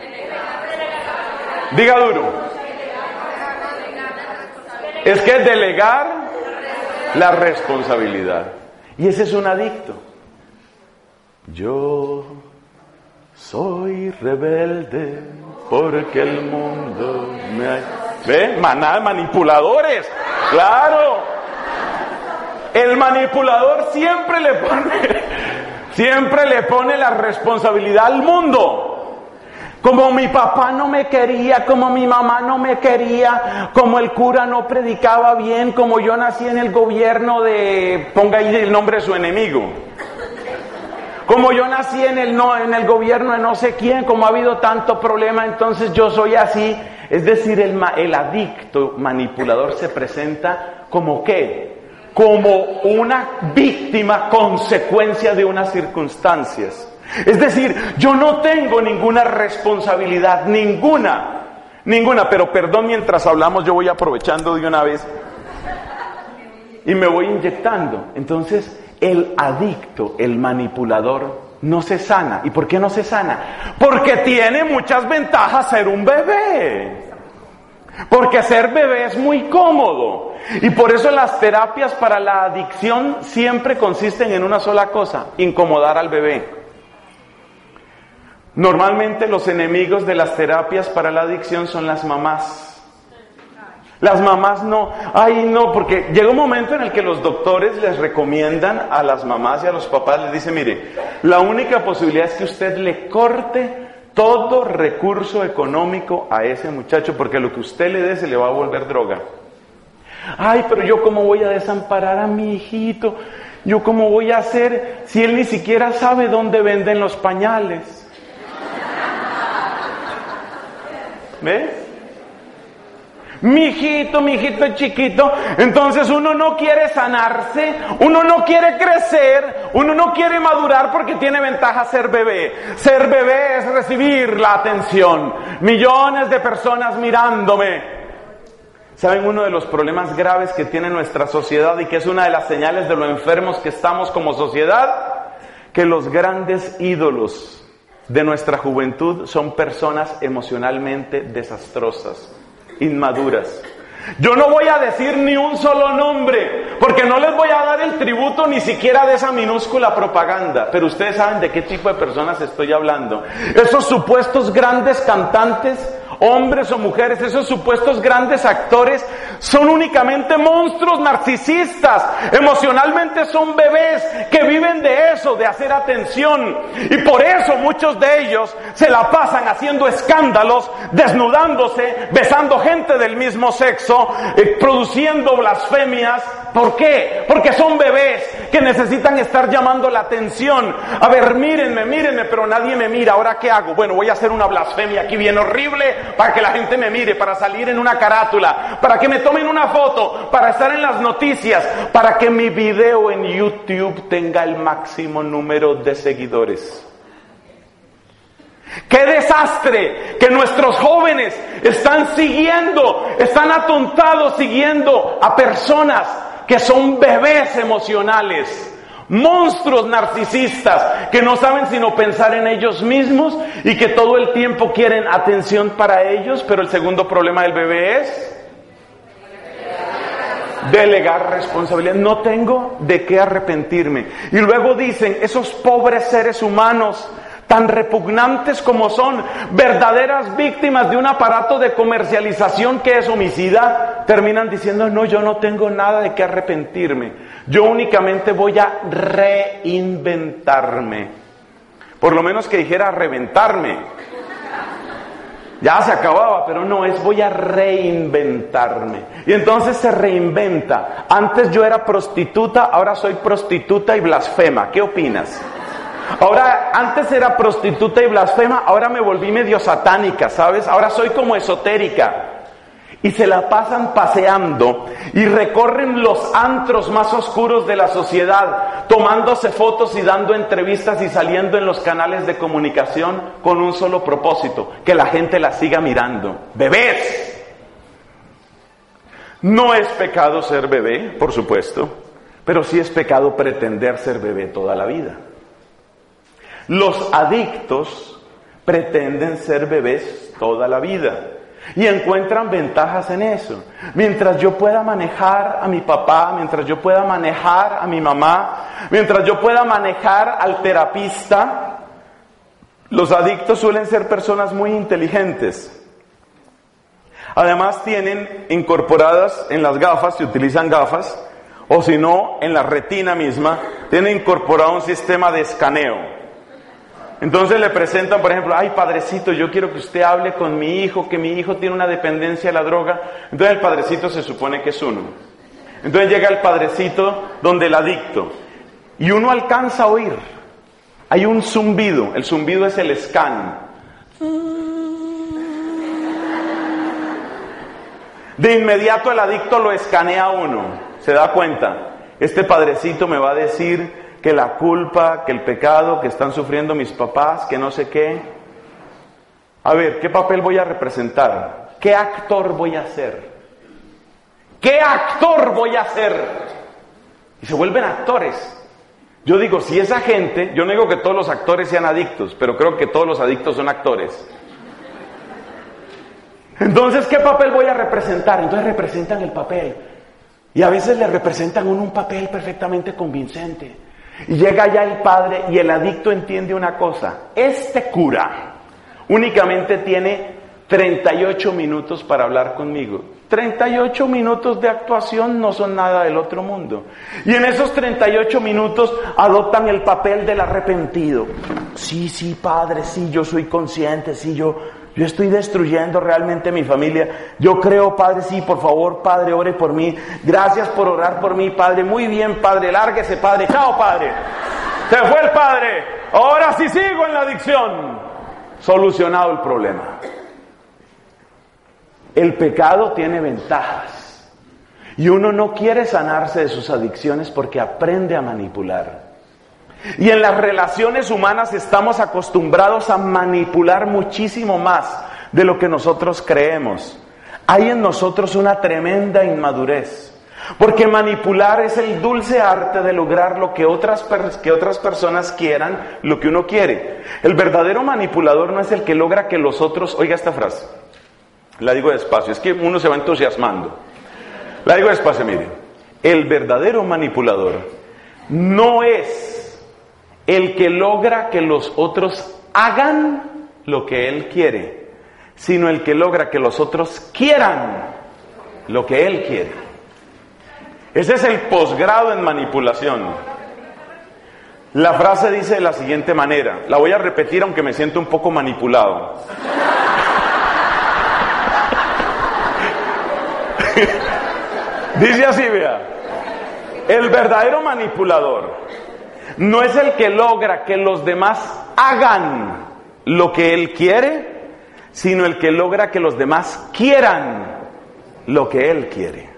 Diga duro. Es que delegar la responsabilidad. Y ese es un adicto. Yo soy rebelde porque el mundo me ha... ¿Ve? Manada de manipuladores. Claro. El manipulador siempre le pone, siempre le pone la responsabilidad al mundo. Como mi papá no me quería, como mi mamá no me quería, como el cura no predicaba bien, como yo nací en el gobierno de... Ponga ahí el nombre de su enemigo. Como yo nací en el, no, en el gobierno de no sé quién, como ha habido tanto problema, entonces yo soy así. Es decir, el, el adicto manipulador se presenta como ¿qué? Como una víctima consecuencia de unas circunstancias. Es decir, yo no tengo ninguna responsabilidad, ninguna, ninguna, pero perdón, mientras hablamos yo voy aprovechando de una vez y me voy inyectando. Entonces, el adicto, el manipulador, no se sana. ¿Y por qué no se sana? Porque tiene muchas ventajas ser un bebé. Porque ser bebé es muy cómodo. Y por eso las terapias para la adicción siempre consisten en una sola cosa: incomodar al bebé. Normalmente los enemigos de las terapias para la adicción son las mamás. Las mamás no, ay no, porque llega un momento en el que los doctores les recomiendan a las mamás y a los papás, les dicen, mire, la única posibilidad es que usted le corte todo recurso económico a ese muchacho, porque lo que usted le dé se le va a volver droga. Ay, pero yo cómo voy a desamparar a mi hijito, yo cómo voy a hacer si él ni siquiera sabe dónde venden los pañales. ¿Ves? Mi hijito, mi hijito chiquito. Entonces uno no quiere sanarse, uno no quiere crecer, uno no quiere madurar porque tiene ventaja ser bebé. Ser bebé es recibir la atención. Millones de personas mirándome. ¿Saben uno de los problemas graves que tiene nuestra sociedad y que es una de las señales de lo enfermos que estamos como sociedad? Que los grandes ídolos de nuestra juventud son personas emocionalmente desastrosas, inmaduras. Yo no voy a decir ni un solo nombre, porque no les voy a dar el tributo ni siquiera de esa minúscula propaganda, pero ustedes saben de qué tipo de personas estoy hablando. Esos supuestos grandes cantantes, hombres o mujeres, esos supuestos grandes actores, son únicamente monstruos narcisistas. Emocionalmente son bebés que viven de eso, de hacer atención. Y por eso muchos de ellos se la pasan haciendo escándalos, desnudándose, besando gente del mismo sexo, eh, produciendo blasfemias. ¿Por qué? Porque son bebés que necesitan estar llamando la atención. A ver, mírenme, mírenme, pero nadie me mira. ¿Ahora qué hago? Bueno, voy a hacer una blasfemia aquí bien horrible para que la gente me mire, para salir en una carátula, para que me tomen una foto, para estar en las noticias, para que mi video en YouTube tenga el máximo número de seguidores. ¡Qué desastre! Que nuestros jóvenes están siguiendo, están atontados siguiendo a personas que son bebés emocionales, monstruos narcisistas, que no saben sino pensar en ellos mismos y que todo el tiempo quieren atención para ellos. Pero el segundo problema del bebé es delegar responsabilidad. No tengo de qué arrepentirme. Y luego dicen, esos pobres seres humanos, tan repugnantes como son, verdaderas víctimas de un aparato de comercialización que es homicida, terminan diciendo, no, yo no tengo nada de qué arrepentirme, yo únicamente voy a reinventarme. Por lo menos que dijera reventarme, ya se acababa, pero no, es voy a reinventarme. Y entonces se reinventa. Antes yo era prostituta, ahora soy prostituta y blasfema. ¿Qué opinas? Ahora, antes era prostituta y blasfema, ahora me volví medio satánica, ¿sabes? Ahora soy como esotérica. Y se la pasan paseando y recorren los antros más oscuros de la sociedad, tomándose fotos y dando entrevistas y saliendo en los canales de comunicación con un solo propósito, que la gente la siga mirando. ¡Bebés! No es pecado ser bebé, por supuesto, pero sí es pecado pretender ser bebé toda la vida. Los adictos pretenden ser bebés toda la vida y encuentran ventajas en eso. Mientras yo pueda manejar a mi papá, mientras yo pueda manejar a mi mamá, mientras yo pueda manejar al terapista, los adictos suelen ser personas muy inteligentes. Además tienen incorporadas en las gafas, si utilizan gafas, o si no, en la retina misma, tienen incorporado un sistema de escaneo. Entonces le presentan, por ejemplo, ay padrecito, yo quiero que usted hable con mi hijo, que mi hijo tiene una dependencia a la droga. Entonces el padrecito se supone que es uno. Entonces llega el padrecito donde el adicto, y uno alcanza a oír. Hay un zumbido, el zumbido es el scan. De inmediato el adicto lo escanea a uno, se da cuenta, este padrecito me va a decir que la culpa, que el pecado, que están sufriendo mis papás, que no sé qué. A ver, ¿qué papel voy a representar? ¿Qué actor voy a ser? ¿Qué actor voy a ser? Y se vuelven actores. Yo digo, si esa gente, yo no digo que todos los actores sean adictos, pero creo que todos los adictos son actores. Entonces, ¿qué papel voy a representar? Entonces representan el papel. Y a veces le representan uno un papel perfectamente convincente. Y llega ya el padre y el adicto entiende una cosa: este cura únicamente tiene treinta y ocho minutos para hablar conmigo. treinta y ocho minutos de actuación no son nada del otro mundo. Y en esos treinta y ocho minutos adoptan el papel del arrepentido. Sí, sí, padre, sí, yo soy consciente, sí, yo, yo estoy destruyendo realmente mi familia. Yo creo, padre, sí, por favor, padre, ore por mí. Gracias por orar por mí, padre. Muy bien, padre, lárguese, padre. Chao, padre. Se fue el padre. Ahora sí sigo en la adicción. Solucionado el problema. El pecado tiene ventajas y uno no quiere sanarse de sus adicciones porque aprende a manipular. Y en las relaciones humanas estamos acostumbrados a manipular muchísimo más de lo que nosotros creemos. Hay en nosotros una tremenda inmadurez, porque manipular es el dulce arte de lograr lo que otras, que otras personas quieran, lo que uno quiere. El verdadero manipulador no es el que logra que los otros... Oiga esta frase. La digo despacio, es que uno se va entusiasmando. La digo despacio, mire. El verdadero manipulador no es el que logra que los otros hagan lo que él quiere, sino el que logra que los otros quieran lo que él quiere. Ese es el posgrado en manipulación. La frase dice de la siguiente manera, la voy a repetir aunque me siento un poco manipulado. Dice así, vea: el verdadero manipulador no es el que logra que los demás hagan lo que él quiere, sino el que logra que los demás quieran lo que él quiere.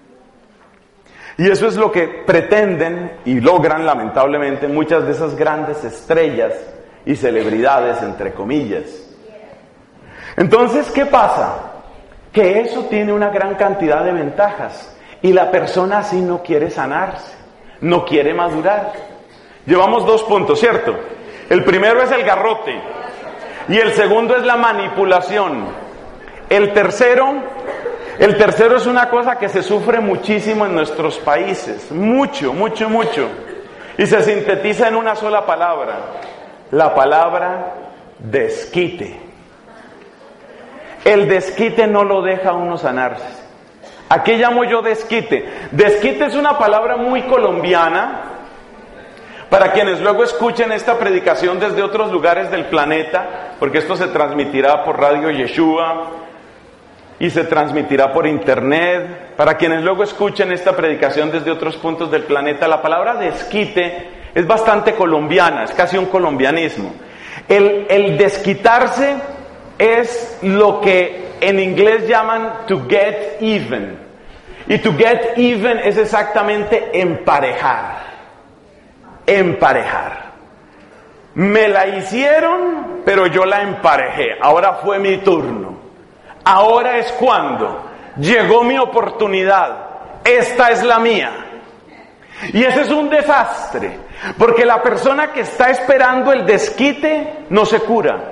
Y eso es lo que pretenden y logran, lamentablemente, muchas de esas grandes estrellas y celebridades, entre comillas. Entonces, ¿qué pasa? Que eso tiene una gran cantidad de ventajas y la persona así no quiere sanarse, no quiere madurar. Llevamos dos puntos, ¿cierto? El primero es el garrote y el segundo es la manipulación. El tercero, el tercero es una cosa que se sufre muchísimo en nuestros países, mucho, mucho, mucho, y se sintetiza en una sola palabra, la palabra desquite. El desquite no lo deja a uno sanarse. ¿A qué llamo yo desquite? Desquite es una palabra muy colombiana. Para quienes luego escuchen esta predicación desde otros lugares del planeta, porque esto se transmitirá por Radio Yeshua y se transmitirá por internet. Para quienes luego escuchen esta predicación desde otros puntos del planeta, la palabra desquite es bastante colombiana, es casi un colombianismo. El, el desquitarse es lo que en inglés llaman to get even. Y to get even es exactamente emparejar. Emparejar. Me la hicieron, pero yo la emparejé. Ahora fue mi turno. Ahora es cuando llegó mi oportunidad. Esta es la mía. Y ese es un desastre, porque la persona que está esperando el desquite no se cura.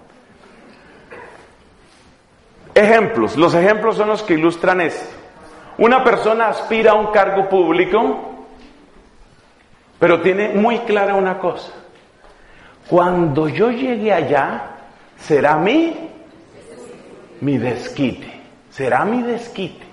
Ejemplos, los ejemplos son los que ilustran esto. Una persona aspira a un cargo público, pero tiene muy clara una cosa: cuando yo llegue allá, será mi, mi desquite, será mi desquite.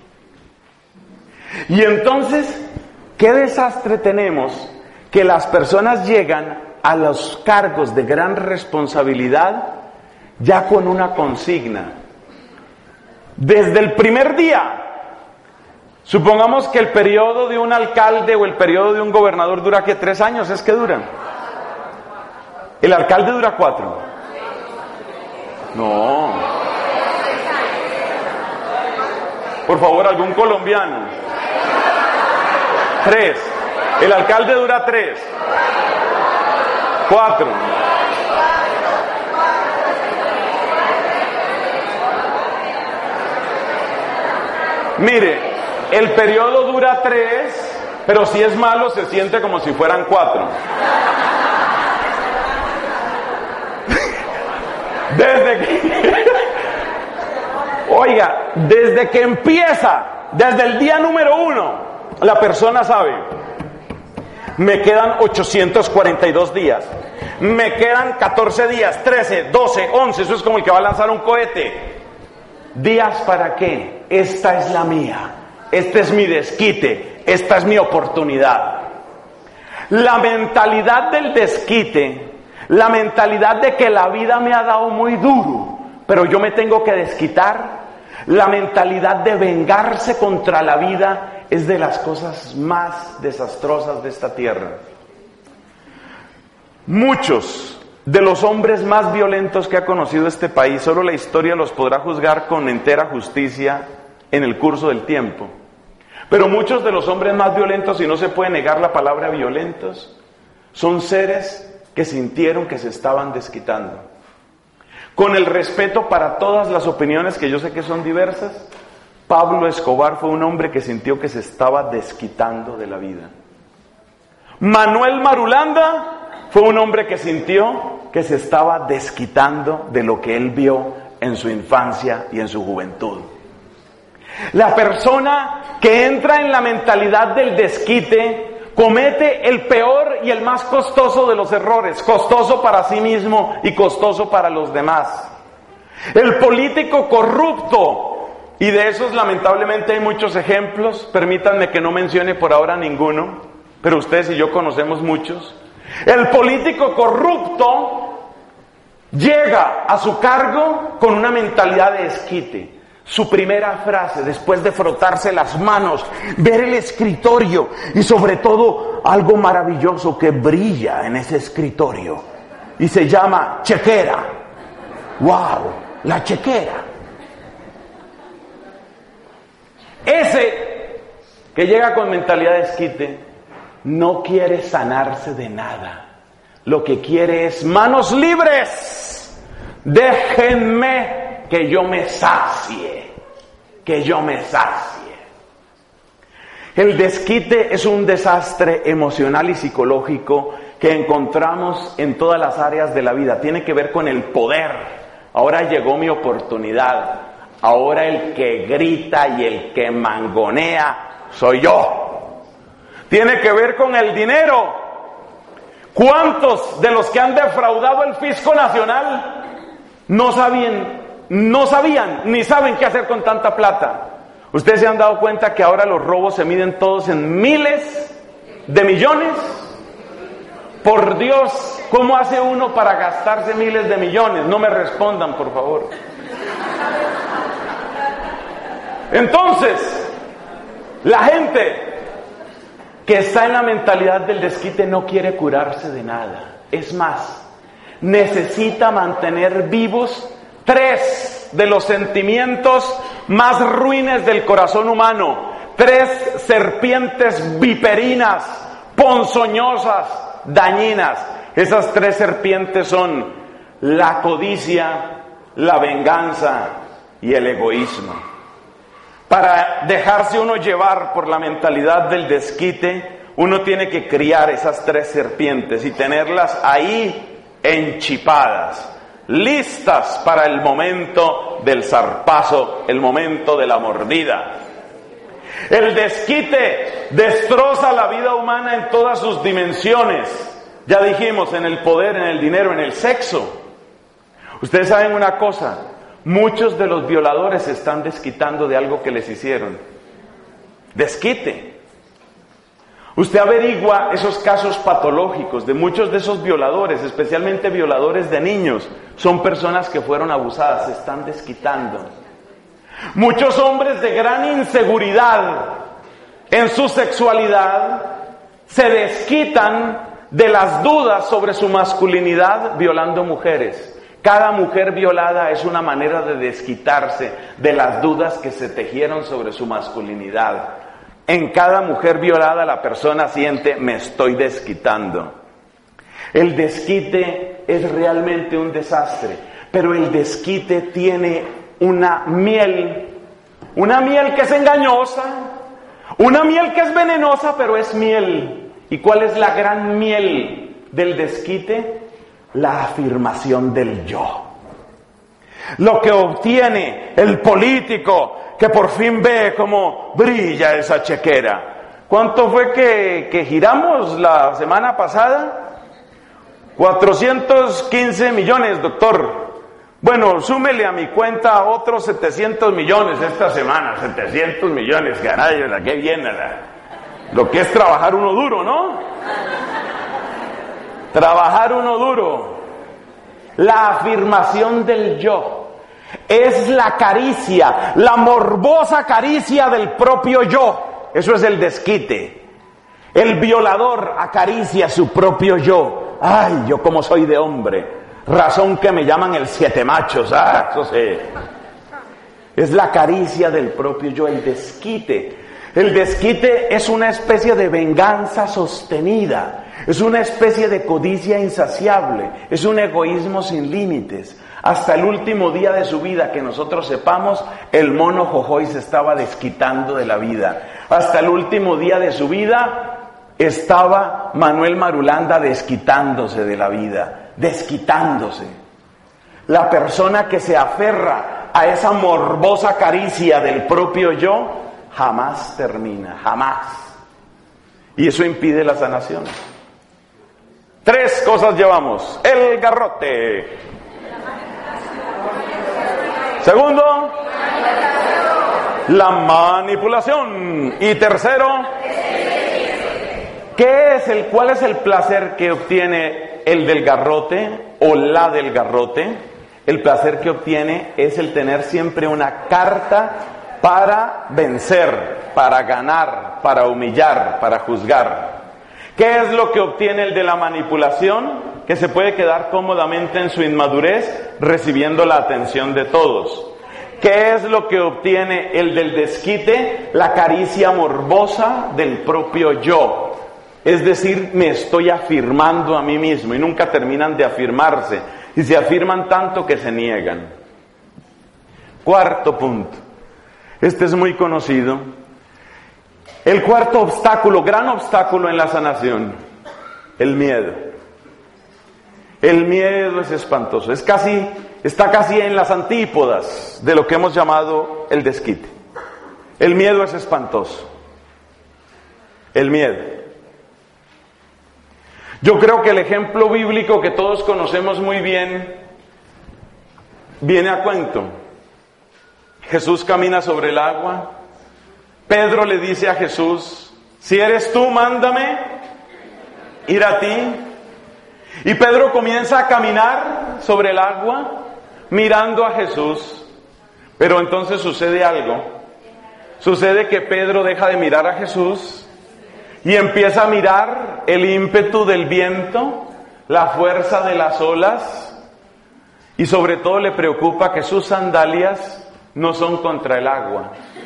Y entonces, ¿qué desastre tenemos? Que las personas llegan a los cargos de gran responsabilidad ya con una consigna. Desde el primer día, supongamos que el periodo de un alcalde o el periodo de un gobernador dura ¿qué? ¿Tres años? ¿Es que dura? ¿El alcalde dura cuatro? No. Por favor, algún colombiano. Tres. El alcalde dura tres. Cuatro. Mire, el periodo dura tres, pero si es malo se siente como si fueran cuatro. Desde que... Oiga, desde que empieza, desde el día número uno, la persona sabe, Me quedan ochocientos cuarenta y dos días. Me quedan catorce días, trece, doce, once. Eso es como el que va a lanzar un cohete. ¿Días para qué? Esta es la mía. Este es mi desquite. Esta es mi oportunidad. La mentalidad del desquite, la mentalidad de que la vida me ha dado muy duro, pero yo me tengo que desquitar, la mentalidad de vengarse contra la vida es de las cosas más desastrosas de esta tierra. Muchos de los hombres más violentos que ha conocido este país, solo la historia los podrá juzgar con entera justicia en el curso del tiempo. Pero muchos de los hombres más violentos, y no se puede negar la palabra violentos, son seres que sintieron que se estaban desquitando. Con el respeto para todas las opiniones que yo sé que son diversas, Pablo Escobar fue un hombre que sintió que se estaba desquitando de la vida. Manuel Marulanda fue un hombre que sintió que se estaba desquitando de lo que él vio en su infancia y en su juventud. La persona que entra en la mentalidad del desquite comete el peor y el más costoso de los errores, costoso para sí mismo y costoso para los demás. El político corrupto, y de esos lamentablemente hay muchos ejemplos, permítanme que no mencione por ahora ninguno, pero ustedes y yo conocemos muchos. El político corrupto llega a su cargo con una mentalidad de desquite. Su primera frase, después de frotarse las manos, ver el escritorio y sobre todo algo maravilloso que brilla en ese escritorio y se llama chequera. ¡Wow! La chequera. Ese que llega con mentalidad de desquite no quiere sanarse de nada. Lo que quiere es manos libres. Déjenme que yo me sacie, que yo me sacie. El desquite es un desastre emocional y psicológico que encontramos en todas las áreas de la vida. Tiene que ver con el poder. Ahora llegó mi oportunidad. Ahora el que grita y el que mangonea soy yo. Tiene que ver con el dinero. ¿Cuántos de los que han defraudado el fisco nacional no sabían No sabían ni saben qué hacer con tanta plata? ¿Ustedes se han dado cuenta que ahora los robos se miden todos en miles de millones? Por Dios, ¿cómo hace uno para gastarse miles de millones? No me respondan, por favor. Entonces, la gente que está en la mentalidad del desquite no quiere curarse de nada. Es más, necesita mantener vivos tres de los sentimientos más ruines del corazón humano. Tres serpientes viperinas, ponzoñosas, dañinas. Esas tres serpientes son la codicia, la venganza y el egoísmo. Para dejarse uno llevar por la mentalidad del desquite, uno tiene que criar esas tres serpientes y tenerlas ahí enchipadas, listas para el momento del zarpazo, el momento de la mordida. El desquite destroza la vida humana en todas sus dimensiones. Ya dijimos, en el poder, en el dinero, en el sexo. Ustedes saben una cosa, muchos de los violadores se están desquitando de algo que les hicieron. Desquite. Usted averigua esos casos patológicos de muchos de esos violadores, especialmente violadores de niños. Son personas que fueron abusadas, se están desquitando. Muchos hombres de gran inseguridad en su sexualidad se desquitan de las dudas sobre su masculinidad violando mujeres. Cada mujer violada es una manera de desquitarse de las dudas que se tejieron sobre su masculinidad. En cada mujer violada la persona siente, me estoy desquitando. El desquite es realmente un desastre, pero el desquite tiene una miel, una miel que es engañosa, una miel que es venenosa, pero es miel. ¿Y cuál es la gran miel del desquite? La afirmación del yo. Lo que obtiene el político que por fin ve cómo brilla esa chequera. ¿Cuánto fue que, que giramos la semana pasada? cuatrocientos quince millones, doctor. Bueno, súmele a mi cuenta otros setecientos millones esta semana, setecientos millones, caray, ¿verdad? Qué bien, ¿verdad? Lo que es trabajar uno duro, ¿no? Trabajar uno duro. La afirmación del yo es la caricia, la morbosa caricia del propio yo. Eso es el desquite. El violador acaricia su propio yo. Ay, yo como soy de hombre. Razón que me llaman el siete machos. Ah, eso sí. Es la caricia del propio yo, el desquite. El desquite es una especie de venganza sostenida. Es una especie de codicia insaciable. Es un egoísmo sin límites. Hasta el último día de su vida, que nosotros sepamos, el mono Jojoy se estaba desquitando de la vida. Hasta el último día de su vida estaba Manuel Marulanda desquitándose de la vida, desquitándose. La persona que se aferra a esa morbosa caricia del propio yo jamás termina, jamás. Y eso impide la sanación. Tres cosas llevamos. El garrote. Segundo, la manipulación. Y tercero, ¿qué es el, cuál es el placer que obtiene el del garrote o la del garrote? El placer que obtiene es el tener siempre una carta para vencer, para ganar, para humillar, para juzgar. ¿Qué es lo que obtiene el de la manipulación? Que se puede quedar cómodamente en su inmadurez recibiendo la atención de todos. ¿Qué es lo que obtiene el del desquite? La caricia morbosa del propio yo. Es decir, me estoy afirmando a mí mismo y nunca terminan de afirmarse. Y se afirman tanto que se niegan. Cuarto punto. Este es muy conocido. El cuarto obstáculo, gran obstáculo en la sanación, el miedo. El miedo es espantoso, es casi, está casi en las antípodas de lo que hemos llamado el desquite. El miedo es espantoso. El miedo. Yo creo que el ejemplo bíblico que todos conocemos muy bien viene a cuento. Jesús camina sobre el agua. Pedro le dice a Jesús, si eres tú, mándame ir a ti. Y Pedro comienza a caminar sobre el agua, mirando a Jesús. Pero entonces sucede algo. Sucede que Pedro deja de mirar a Jesús y empieza a mirar el ímpetu del viento, la fuerza de las olas, y sobre todo le preocupa que sus sandalias no son contra el agua.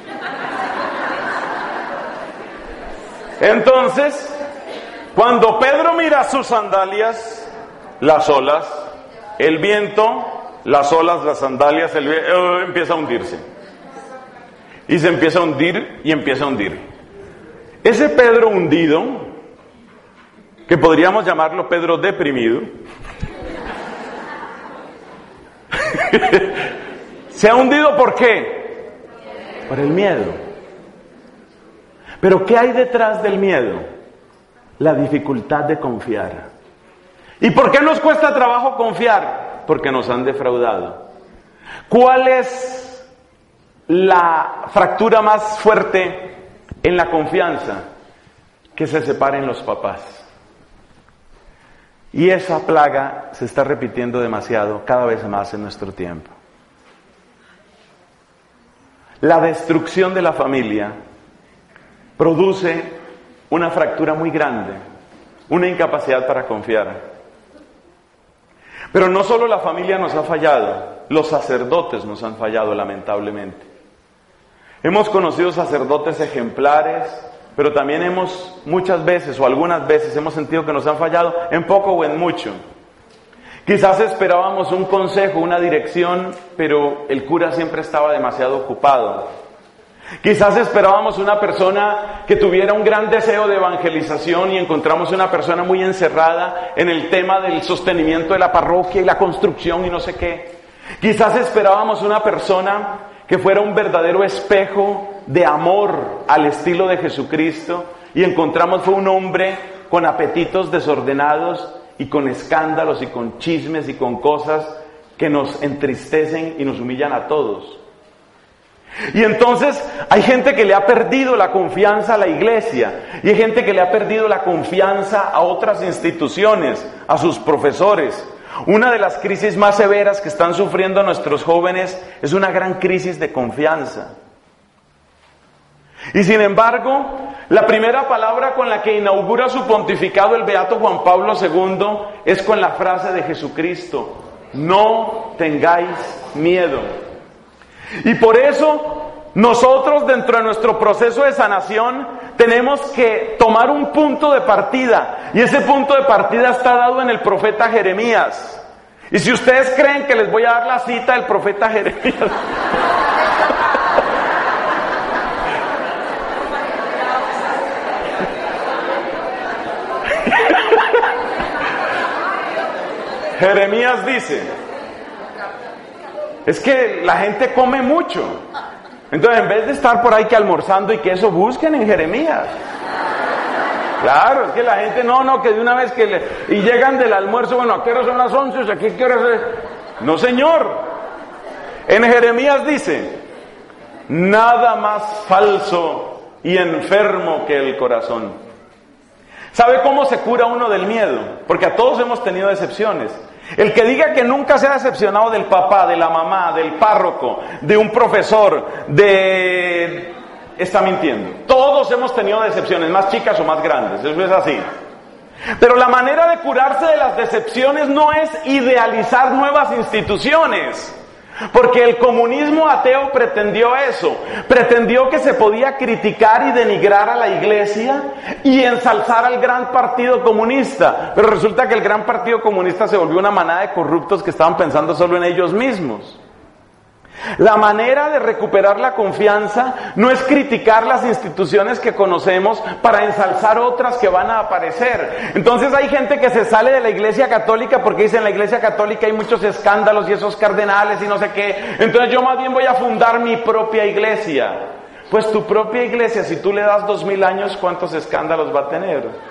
Entonces, cuando Pedro mira sus sandalias, las olas, el viento, las olas, las sandalias, el viento, empieza a hundirse. Y se empieza a hundir y empieza a hundir. Ese Pedro hundido, que podríamos llamarlo Pedro deprimido, se ha hundido ¿por qué? Por el miedo. Pero ¿qué hay detrás del miedo? La dificultad de confiar. ¿Y por qué nos cuesta trabajo confiar? Porque nos han defraudado. ¿Cuál es la fractura más fuerte en la confianza? Que se separen los papás. Y esa plaga se está repitiendo demasiado, cada vez más en nuestro tiempo. La destrucción de la familia produce una fractura muy grande, una incapacidad para confiar. Pero no solo la familia nos ha fallado, los sacerdotes nos han fallado lamentablemente. Hemos conocido sacerdotes ejemplares, pero también hemos muchas veces o algunas veces hemos sentido que nos han fallado en poco o en mucho. Quizás esperábamos un consejo, una dirección, pero el cura siempre estaba demasiado ocupado. Quizás esperábamos una persona que tuviera un gran deseo de evangelización y encontramos una persona muy encerrada en el tema del sostenimiento de la parroquia y la construcción y no sé qué. Quizás esperábamos una persona que fuera un verdadero espejo de amor al estilo de Jesucristo y encontramos fue un hombre con apetitos desordenados y con escándalos y con chismes y con cosas que nos entristecen y nos humillan a todos. Y entonces hay gente que le ha perdido la confianza a la iglesia y hay gente que le ha perdido la confianza a otras instituciones, a sus profesores. Una de las crisis más severas que están sufriendo nuestros jóvenes es una gran crisis de confianza. Y sin embargo, la primera palabra con la que inaugura su pontificado el beato Juan Pablo segundo es con la frase de Jesucristo: no tengáis miedo. Y por eso nosotros, dentro de nuestro proceso de sanación, tenemos que tomar un punto de partida, y ese punto de partida está dado en el profeta Jeremías. Y si ustedes creen que les voy a dar la cita del profeta Jeremías, Jeremías dice, es que la gente come mucho, entonces en vez de estar por ahí que almorzando y que eso, busquen en Jeremías. Claro, es que la gente, no, no, que de una vez que le... Y llegan del almuerzo, bueno, ¿a qué hora son las once? O sea, ¿qué horas es? No, señor. En Jeremías dice, nada más falso y enfermo que el corazón. ¿Sabe cómo se cura uno del miedo? Porque a todos hemos tenido decepciones. El que diga que nunca se ha decepcionado del papá, de la mamá, del párroco, de un profesor, de... está mintiendo. Todos hemos tenido decepciones, más chicas o más grandes, eso es así. Pero la manera de curarse de las decepciones no es idealizar nuevas instituciones, porque el comunismo ateo pretendió eso, pretendió que se podía criticar y denigrar a la iglesia y ensalzar al gran partido comunista, pero resulta que el gran partido comunista se volvió una manada de corruptos que estaban pensando solo en ellos mismos. La manera de recuperar la confianza no es criticar las instituciones que conocemos para ensalzar otras que van a aparecer. Entonces hay gente que se sale de la iglesia católica porque dice en la iglesia católica hay muchos escándalos y esos cardenales y no sé qué. Entonces yo más bien voy a fundar mi propia iglesia. Pues tu propia iglesia, si tú le das dos mil años, ¿cuántos escándalos va a tener?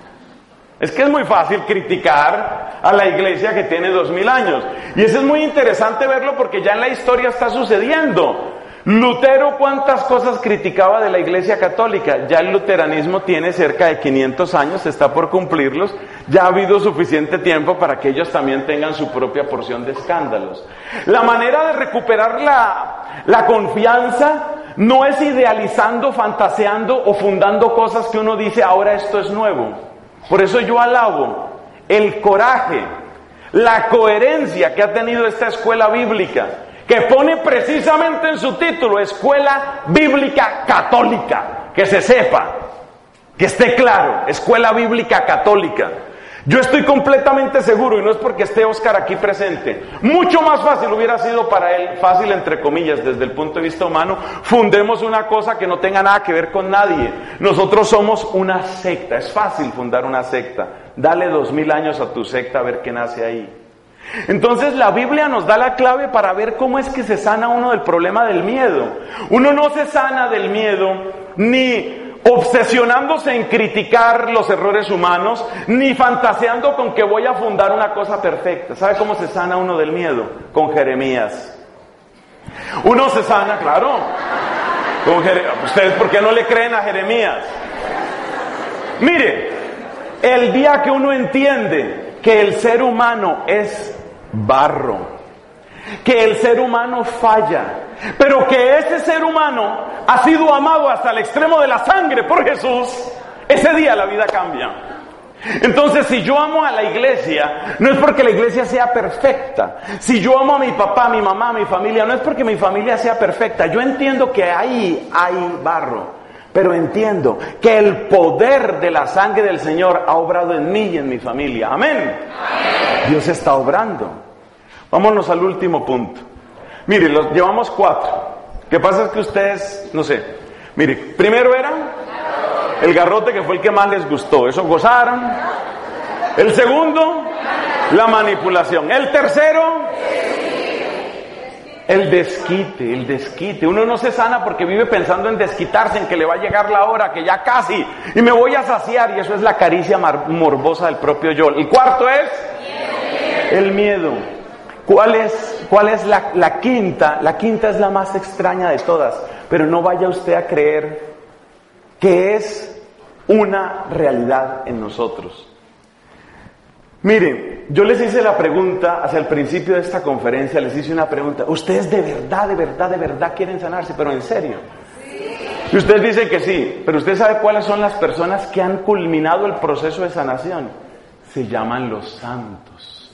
Es que es muy fácil criticar a la iglesia que tiene dos mil años. Y eso es muy interesante verlo porque ya en la historia está sucediendo. Lutero, ¿cuántas cosas criticaba de la iglesia católica? Ya el luteranismo tiene cerca de quinientos años, está por cumplirlos. Ya ha habido suficiente tiempo para que ellos también tengan su propia porción de escándalos. La manera de recuperar la, la confianza no es idealizando, fantaseando o fundando cosas que uno dice, ahora esto es nuevo. Por eso yo alabo el coraje, la coherencia que ha tenido esta escuela bíblica, que pone precisamente en su título, Escuela Bíblica Católica, que se sepa, que esté claro, Escuela Bíblica Católica. Yo estoy completamente seguro, y no es porque esté Oscar aquí presente, mucho más fácil hubiera sido para él, fácil entre comillas desde el punto de vista humano, fundemos una cosa que no tenga nada que ver con nadie. Nosotros somos una secta, es fácil fundar una secta, dale dos mil años a tu secta a ver qué nace ahí. Entonces la Biblia nos da la clave para ver cómo es que se sana uno del problema del miedo. Uno no se sana del miedo ni obsesionándose en criticar los errores humanos, ni fantaseando con que voy a fundar una cosa perfecta. ¿Sabe cómo se sana uno del miedo? Con Jeremías. Uno se sana, claro, con Jeremías. ¿Ustedes por qué no le creen a Jeremías? Mire, el día que uno entiende que el ser humano es barro, que el ser humano falla, pero que ese ser humano ha sido amado hasta el extremo de la sangre por Jesús, ese día la vida cambia. Entonces, si yo amo a la iglesia, no es porque la iglesia sea perfecta. Si yo amo a mi papá, a mi mamá, a mi familia, no es porque mi familia sea perfecta. Yo entiendo que ahí hay barro, pero entiendo que el poder de la sangre del Señor ha obrado en mí y en mi familia. Amén. Amén. Dios está obrando. Vámonos al último punto. Mire, los llevamos cuatro. ¿Qué pasa? Es que ustedes, no sé. Mire, primero era el garrote, que fue el que más les gustó. Eso gozaron. El segundo, la manipulación. El tercero, El desquite, el desquite. Uno no se sana porque vive pensando en desquitarse, en que le va a llegar la hora, que ya casi, y me voy a saciar, y eso es la caricia morbosa del propio yo. El cuarto es el miedo. ¿Cuál es, cuál es la, la quinta? La quinta es la más extraña de todas, pero no vaya usted a creer que es una realidad en nosotros. Miren, yo les hice la pregunta hacia el principio de esta conferencia, les hice una pregunta. ¿Ustedes de verdad, de verdad, de verdad quieren sanarse? Pero en serio. Y ustedes dicen que sí, pero ¿usted sabe cuáles son las personas que han culminado el proceso de sanación? Se llaman los santos.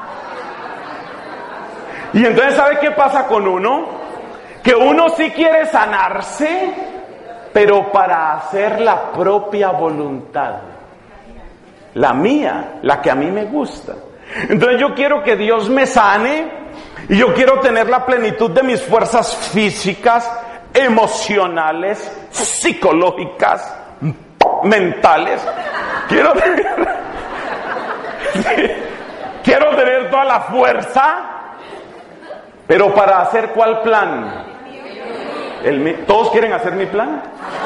Y entonces, ¿sabe qué pasa con uno? Que uno sí quiere sanarse, pero para hacer la propia voluntad. La mía, la que a mí me gusta. Entonces yo quiero que Dios me sane y yo quiero tener la plenitud de mis fuerzas físicas, emocionales, psicológicas, mentales. Quiero tener, sí, quiero tener toda la fuerza, pero para hacer ¿cuál plan? El, ¿Todos quieren hacer mi plan?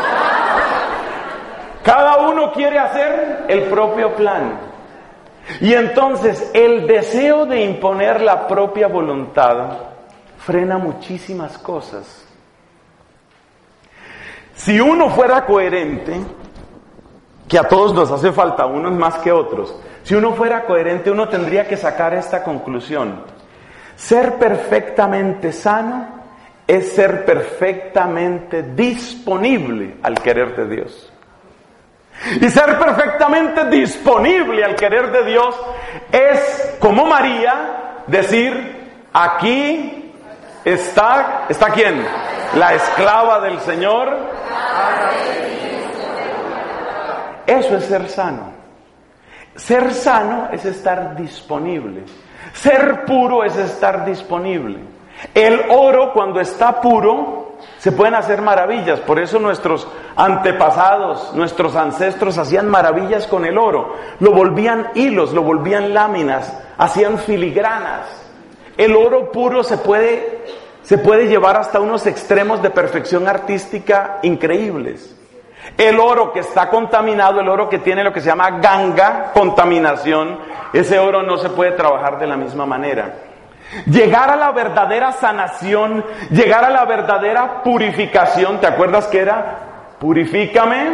Cada uno quiere hacer el propio plan. Y entonces el deseo de imponer la propia voluntad frena muchísimas cosas. Si uno fuera coherente, que a todos nos hace falta, unos más que otros, si uno fuera coherente, uno tendría que sacar esta conclusión: ser perfectamente sano es ser perfectamente disponible al querer de Dios. Y ser perfectamente disponible al querer de Dios es, como María, decir: aquí está, ¿está quién? La esclava del Señor. Eso es ser sano. Ser sano es estar disponible. Ser puro es estar disponible. El oro, cuando está puro, se pueden hacer maravillas. Por eso nuestros antepasados, nuestros ancestros hacían maravillas con el oro. Lo volvían hilos, lo volvían láminas, hacían filigranas. El oro puro se puede, se puede llevar hasta unos extremos de perfección artística increíbles. El oro que está contaminado, el oro que tiene lo que se llama ganga, contaminación, ese oro no se puede trabajar de la misma manera. Llegar a la verdadera sanación, llegar a la verdadera purificación, ¿te acuerdas que era? Purifícame,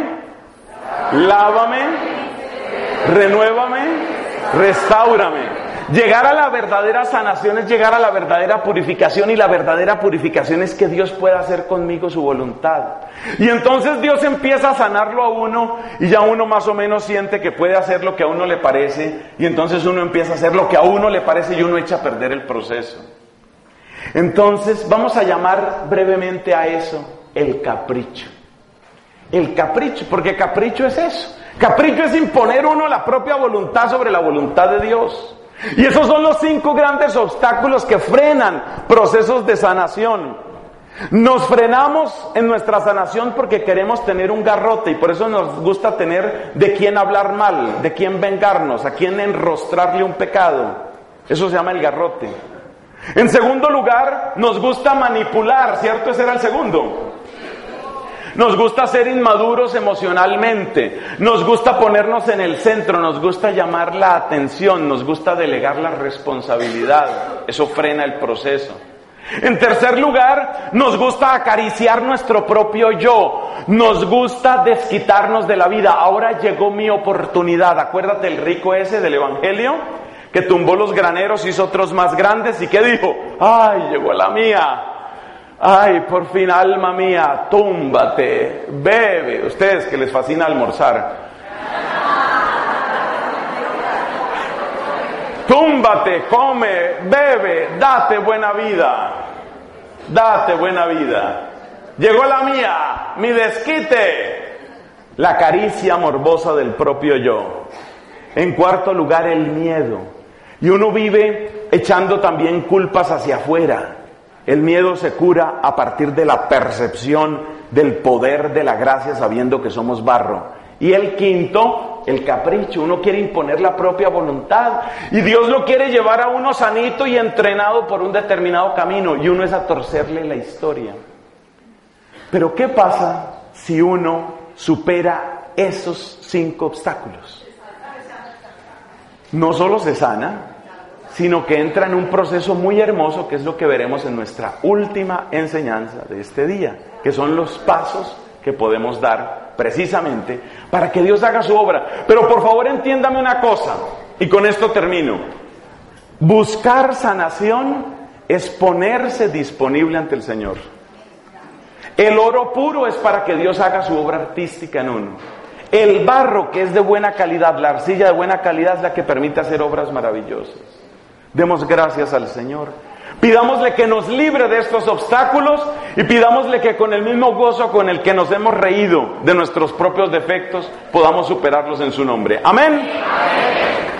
lávame, renuévame, restáurame. Llegar a la verdadera sanación es llegar a la verdadera purificación, y la verdadera purificación es que Dios pueda hacer conmigo su voluntad. Y entonces Dios empieza a sanarlo a uno, y ya uno más o menos siente que puede hacer lo que a uno le parece, y entonces uno empieza a hacer lo que a uno le parece y uno echa a perder el proceso. Entonces vamos a llamar brevemente a eso el capricho. El capricho, porque capricho es eso. Capricho es imponer uno la propia voluntad sobre la voluntad de Dios. Y esos son los cinco grandes obstáculos que frenan procesos de sanación. Nos frenamos en nuestra sanación porque queremos tener un garrote, y por eso nos gusta tener de quién hablar mal, de quién vengarnos, a quién enrostrarle un pecado. Eso se llama el garrote. En segundo lugar, nos gusta manipular, ¿cierto? Ese era el segundo. Nos gusta ser inmaduros emocionalmente, nos gusta ponernos en el centro, nos gusta llamar la atención, nos gusta delegar la responsabilidad. Eso frena el proceso. En tercer lugar, nos gusta acariciar nuestro propio yo, nos gusta desquitarnos de la vida. Ahora llegó mi oportunidad. Acuérdate el rico ese del Evangelio, que tumbó los graneros, hizo otros más grandes, y ¿qué dijo? ¡Ay, llegó la mía! Ay, por fin, alma mía, túmbate, bebe. Ustedes que les fascina almorzar. Túmbate, come, bebe, date buena vida. Date buena vida. Llegó la mía, mi desquite. La caricia morbosa del propio yo. En cuarto lugar, el miedo. Y uno vive echando también culpas hacia afuera. El miedo se cura a partir de la percepción del poder de la gracia, sabiendo que somos barro. Y el quinto, uno el capricho, uno quiere imponer la propia voluntad y Dios lo quiere llevar a uno sanito y entrenado por un determinado camino y uno es a torcerle la historia. Pero ¿qué pasa si uno supera esos cinco obstáculos? No solo se sana, sino que entra en un proceso muy hermoso que es lo que veremos en nuestra última enseñanza de este día, que son los pasos que podemos dar precisamente para que Dios haga su obra. Pero por favor entiéndame una cosa, y con esto termino. Buscar sanación es ponerse disponible ante el Señor. El oro puro es para que Dios haga su obra artística en uno. El barro, que es de buena calidad, la arcilla de buena calidad es la que permite hacer obras maravillosas. Demos gracias al Señor. Pidámosle que nos libre de estos obstáculos y pidámosle que con el mismo gozo con el que nos hemos reído de nuestros propios defectos podamos superarlos en su nombre. Amén. Amén.